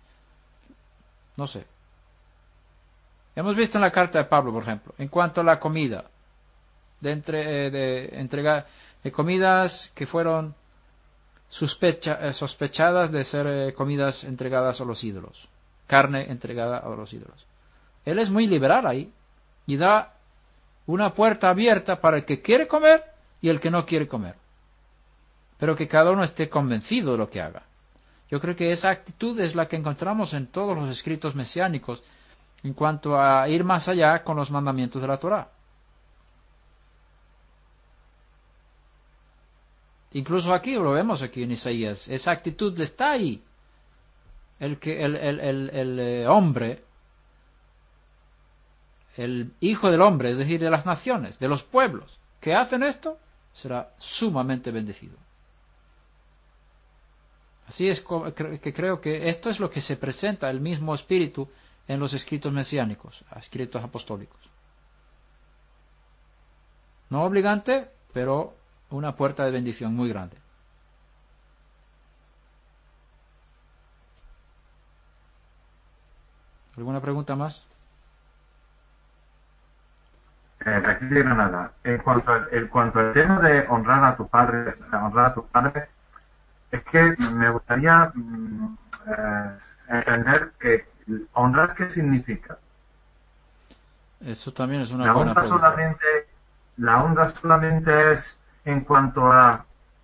No sé. Hemos visto en la carta de Pablo, por ejemplo, en cuanto a la comida, de, entre, de entregar de comidas que fueron sospecha, sospechadas de ser eh, comidas entregadas a los ídolos, carne entregada a los ídolos. Él es muy liberal ahí y da una puerta abierta para el que quiere comer y el que no quiere comer, pero que cada uno esté convencido de lo que haga. Yo creo que esa actitud es la que encontramos en todos los escritos mesiánicos en cuanto a ir más allá con los mandamientos de la Torá. Incluso aquí, lo vemos aquí en Isaías, esa actitud está ahí. El, que, el, el, el, el eh, hombre, el hijo del hombre, es decir, de las naciones, de los pueblos, que hacen esto, será sumamente bendecido. Así es que creo que esto es lo que se presenta, el mismo espíritu, en los escritos mesiánicos, escritos apostólicos. No obligante, pero una puerta de bendición muy grande. ¿Alguna pregunta más? Eh, de aquí de Granada. En cuanto, al, en cuanto al tema de honrar a tu padre, honrar a tu padre, es que me gustaría mm, eh, entender que honrar qué significa. Eso también es una la buena honra pregunta. Solamente, la honra solamente es en cuanto a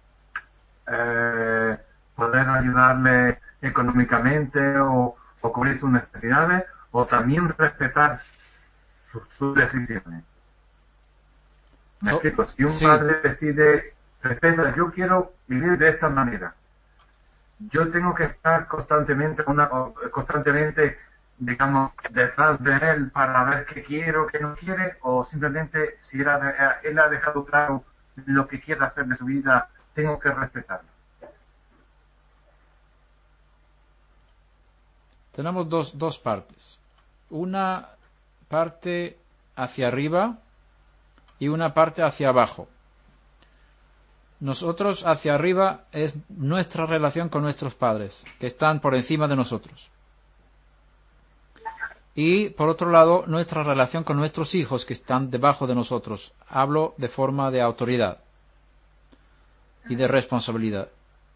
eh, poder ayudarle económicamente o, o cubrir sus necesidades, o también respetar sus, sus decisiones. Me Oh, explico, si un sí. padre decide, respeta, yo quiero vivir de esta manera, yo tengo que estar constantemente, una, constantemente, digamos, detrás de él para ver qué quiere o qué no quiere, o simplemente si él ha, él ha dejado claro lo que quiere hacer de su vida, tengo que respetarlo. Tenemos dos, dos partes. Una parte hacia arriba y una parte hacia abajo. nosotros hacia arriba es nuestra relación con nuestros padres, que están por encima de nosotros. Y por otro lado, nuestra relación con nuestros hijos, que están debajo de nosotros. Hablo de forma de autoridad y de responsabilidad.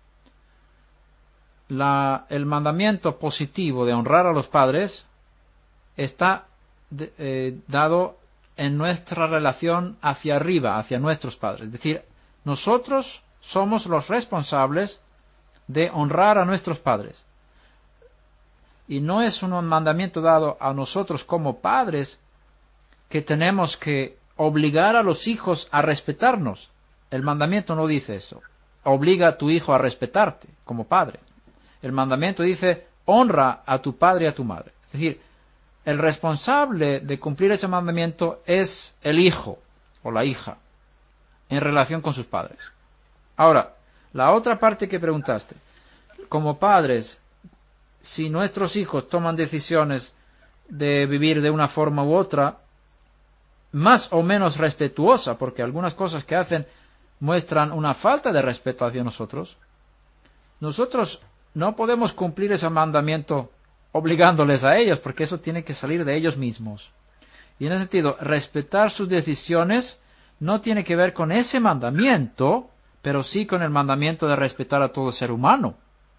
La, el mandamiento positivo de honrar a los padres está de, eh, dado en nuestra relación hacia arriba, hacia nuestros padres. Es decir, nosotros somos los responsables de honrar a nuestros padres. Y no es un mandamiento dado a nosotros como padres que tenemos que obligar a los hijos a respetarnos. El mandamiento no dice eso. Obliga a tu hijo a respetarte como padre. El mandamiento dice, honra a tu padre y a tu madre. Es decir, el responsable de cumplir ese mandamiento es el hijo o la hija en relación con sus padres. Ahora, la otra parte que preguntaste. Como padres, si nuestros hijos toman decisiones de vivir de una forma u otra, más o menos respetuosa, porque algunas cosas que hacen muestran una falta de respeto hacia nosotros, nosotros no podemos cumplir ese mandamiento obligándoles a ellos, porque eso tiene que salir de ellos mismos. Y en ese sentido, respetar sus decisiones no tiene que ver con ese mandamiento, pero sí con el mandamiento de respetar a todo ser humano.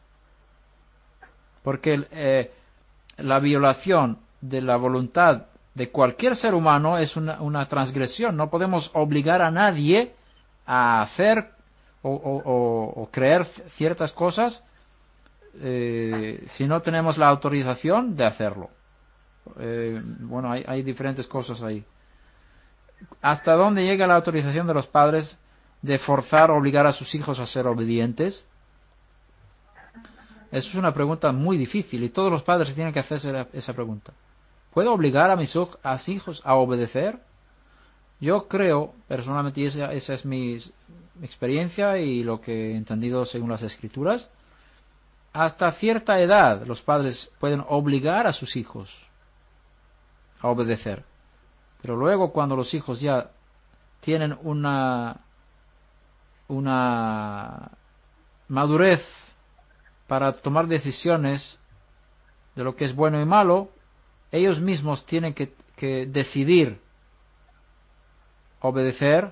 Porque eh, la violación de la voluntad de cualquier ser humano es una, una transgresión. No podemos obligar a nadie a hacer o, o, o, o creer ciertas cosas eh, si no tenemos la autorización de hacerlo. Eh, bueno, hay, hay diferentes cosas ahí. ¿Hasta dónde llega la autorización de los padres de forzar o obligar a sus hijos a ser obedientes? Eso es una pregunta muy difícil y todos los padres tienen que hacerse esa pregunta. ¿Puedo obligar a mis a hijos a obedecer? Yo creo, personalmente, y esa, esa es mi experiencia y lo que he entendido según las Escrituras, hasta cierta edad los padres pueden obligar a sus hijos a obedecer. Pero luego, cuando los hijos ya tienen una, una madurez para tomar decisiones de lo que es bueno y malo, ellos mismos tienen que, que decidir obedecer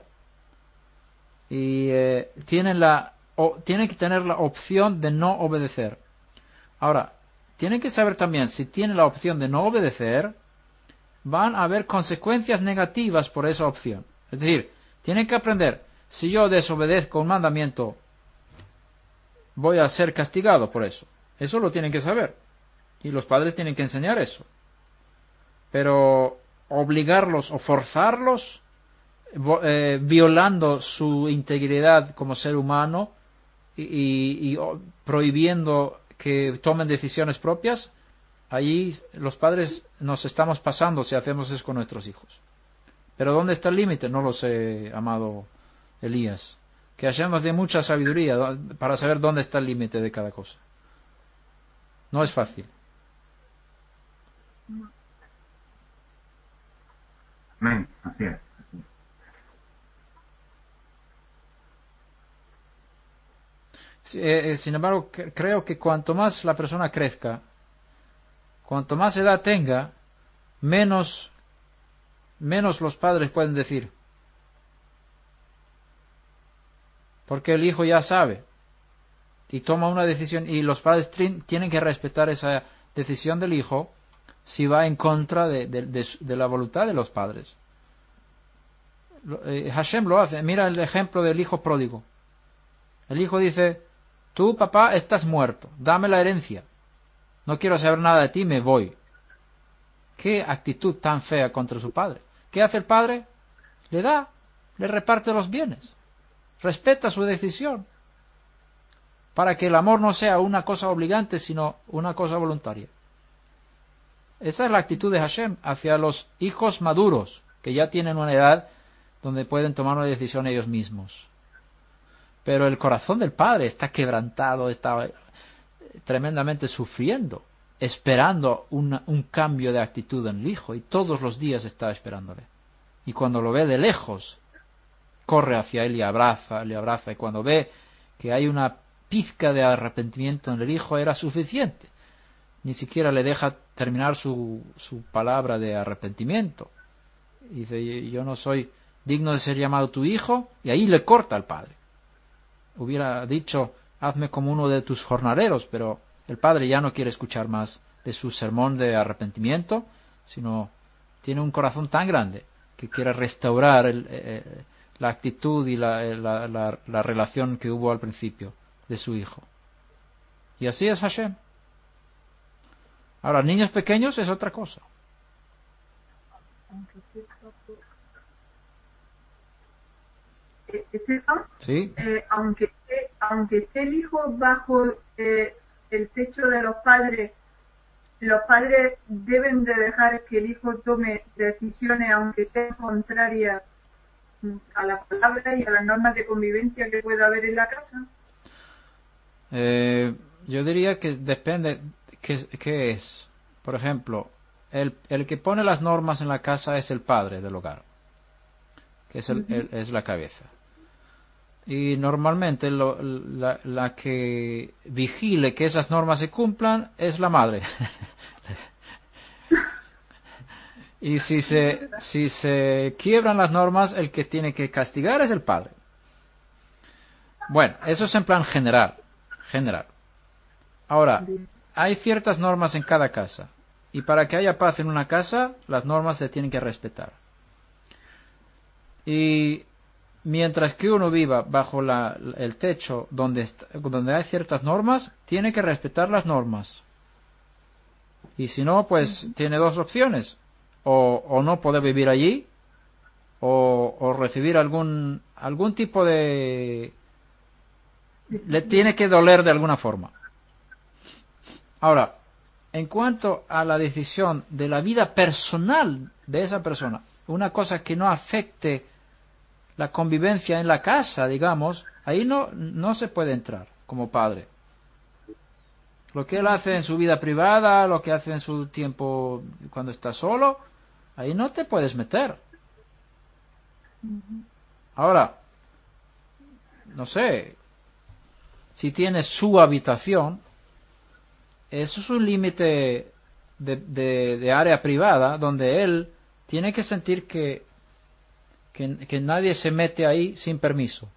y eh, tienen, la, o, tienen que tener la opción de no obedecer. Ahora, tienen que saber también, si tienen la opción de no obedecer, van a haber consecuencias negativas por esa opción. Es decir, tienen que aprender, si yo desobedezco un mandamiento, voy a ser castigado por eso. Eso lo tienen que saber. Y los padres tienen que enseñar eso. Pero obligarlos o forzarlos, eh, violando su integridad como ser humano y, y, y prohibiendo que tomen decisiones propias, allí los padres nos estamos pasando si hacemos eso con nuestros hijos. Pero ¿dónde está el límite? No lo sé, amado Elías. Que Hashem nos dé mucha sabiduría para saber dónde está el límite de cada cosa. No es fácil. Amén, así es. Eh, eh, sin embargo, creo que cuanto más la persona crezca, cuanto más edad tenga, menos, menos los padres pueden decir. Porque el hijo ya sabe y toma una decisión y los padres tienen que respetar esa decisión del hijo si va en contra de, de, de, de la voluntad de los padres. Eh, Hashem lo hace. Mira el ejemplo del hijo pródigo. El hijo dice, tú papá estás muerto, dame la herencia. No quiero saber nada de ti, me voy. Qué actitud tan fea contra su padre. ¿Qué hace el padre? Le da, le reparte los bienes. Respeta su decisión. Para que el amor no sea una cosa obligante, sino una cosa voluntaria. Esa es la actitud de Hashem hacia los hijos maduros, que ya tienen una edad donde pueden tomar una decisión ellos mismos. Pero el corazón del padre está quebrantado, está tremendamente sufriendo, esperando una, un cambio de actitud en el hijo, y todos los días está esperándole. Y cuando lo ve de lejos, corre hacia él y abraza, le abraza, y cuando ve que hay una pizca de arrepentimiento en el hijo era suficiente. Ni siquiera le deja terminar su, su palabra de arrepentimiento. Y dice, yo no soy digno de ser llamado tu hijo, y ahí le corta al padre. Hubiera dicho, hazme como uno de tus jornaleros, pero el padre ya no quiere escuchar más de su sermón de arrepentimiento, sino tiene un corazón tan grande que quiere restaurar el, eh, la actitud y la, la, la, la relación que hubo al principio de su hijo. Y así es Hashem. Ahora, niños pequeños es otra cosa. ¿Es eso? ¿Sí? Eh, aunque, aunque esté el hijo bajo eh, el techo de los padres, los padres deben de dejar que el hijo tome decisiones, aunque sean contrarias a la palabra y a las normas de convivencia que pueda haber en la casa. Eh, yo diría que depende qué, qué es. Por ejemplo, el, el que pone las normas en la casa es el padre del hogar, que es, el, uh-huh. el, es la cabeza. Y normalmente lo, la, la que vigile que esas normas se cumplan es la madre. Y si se, si se quiebran las normas, el que tiene que castigar es el padre. Bueno, eso es en plan general. General. Ahora, hay ciertas normas en cada casa. Y para que haya paz en una casa, las normas se tienen que respetar. Y mientras que uno viva bajo la, el techo donde, está, donde hay ciertas normas, tiene que respetar las normas. Y si no, pues tiene dos opciones. O, o no poder vivir allí, o, o recibir algún, algún tipo de... Le tiene que doler de alguna forma. Ahora, en cuanto a la decisión de la vida personal de esa persona, una cosa que no afecte la convivencia en la casa, digamos, ahí no, no se puede entrar como padre. Lo que él hace en su vida privada, lo que hace en su tiempo cuando está solo, ahí no te puedes meter. Ahora, no sé, si tiene su habitación, eso es un límite de, de, de área privada donde él tiene que sentir que, que, que nadie se mete ahí sin permiso.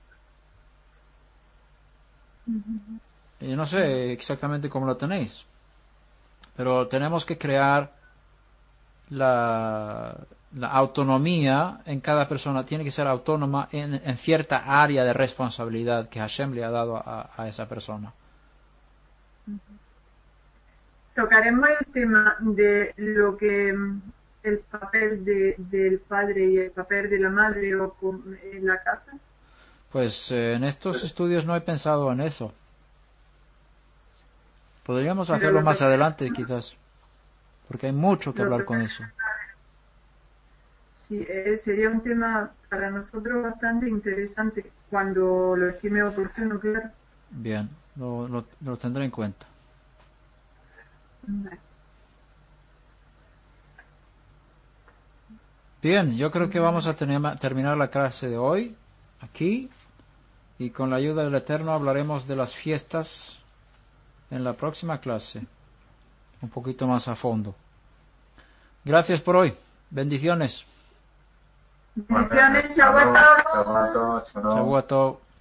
Yo no sé exactamente cómo lo tenéis, pero tenemos que crear la, la autonomía en cada persona. Tiene que ser autónoma en, en cierta área de responsabilidad que Hashem le ha dado a, a esa persona. Tocaremos el tema de lo que el papel de, del padre y el papel de la madre o en la casa. Pues eh, en estos estudios no he pensado en eso. Podríamos hacerlo más adelante, quizás, porque hay mucho que hablar con eso. Sí, eh, sería un tema para nosotros bastante interesante cuando lo estime oportuno, claro. Bien, lo, lo, lo tendré en cuenta. Vale. Bien, yo creo que vamos a tener, terminar la clase de hoy aquí, y con la ayuda del Eterno hablaremos de las fiestas en la próxima clase, un poquito más a fondo. Gracias por hoy. Bendiciones. Bendiciones, Shabbat. Shabbat.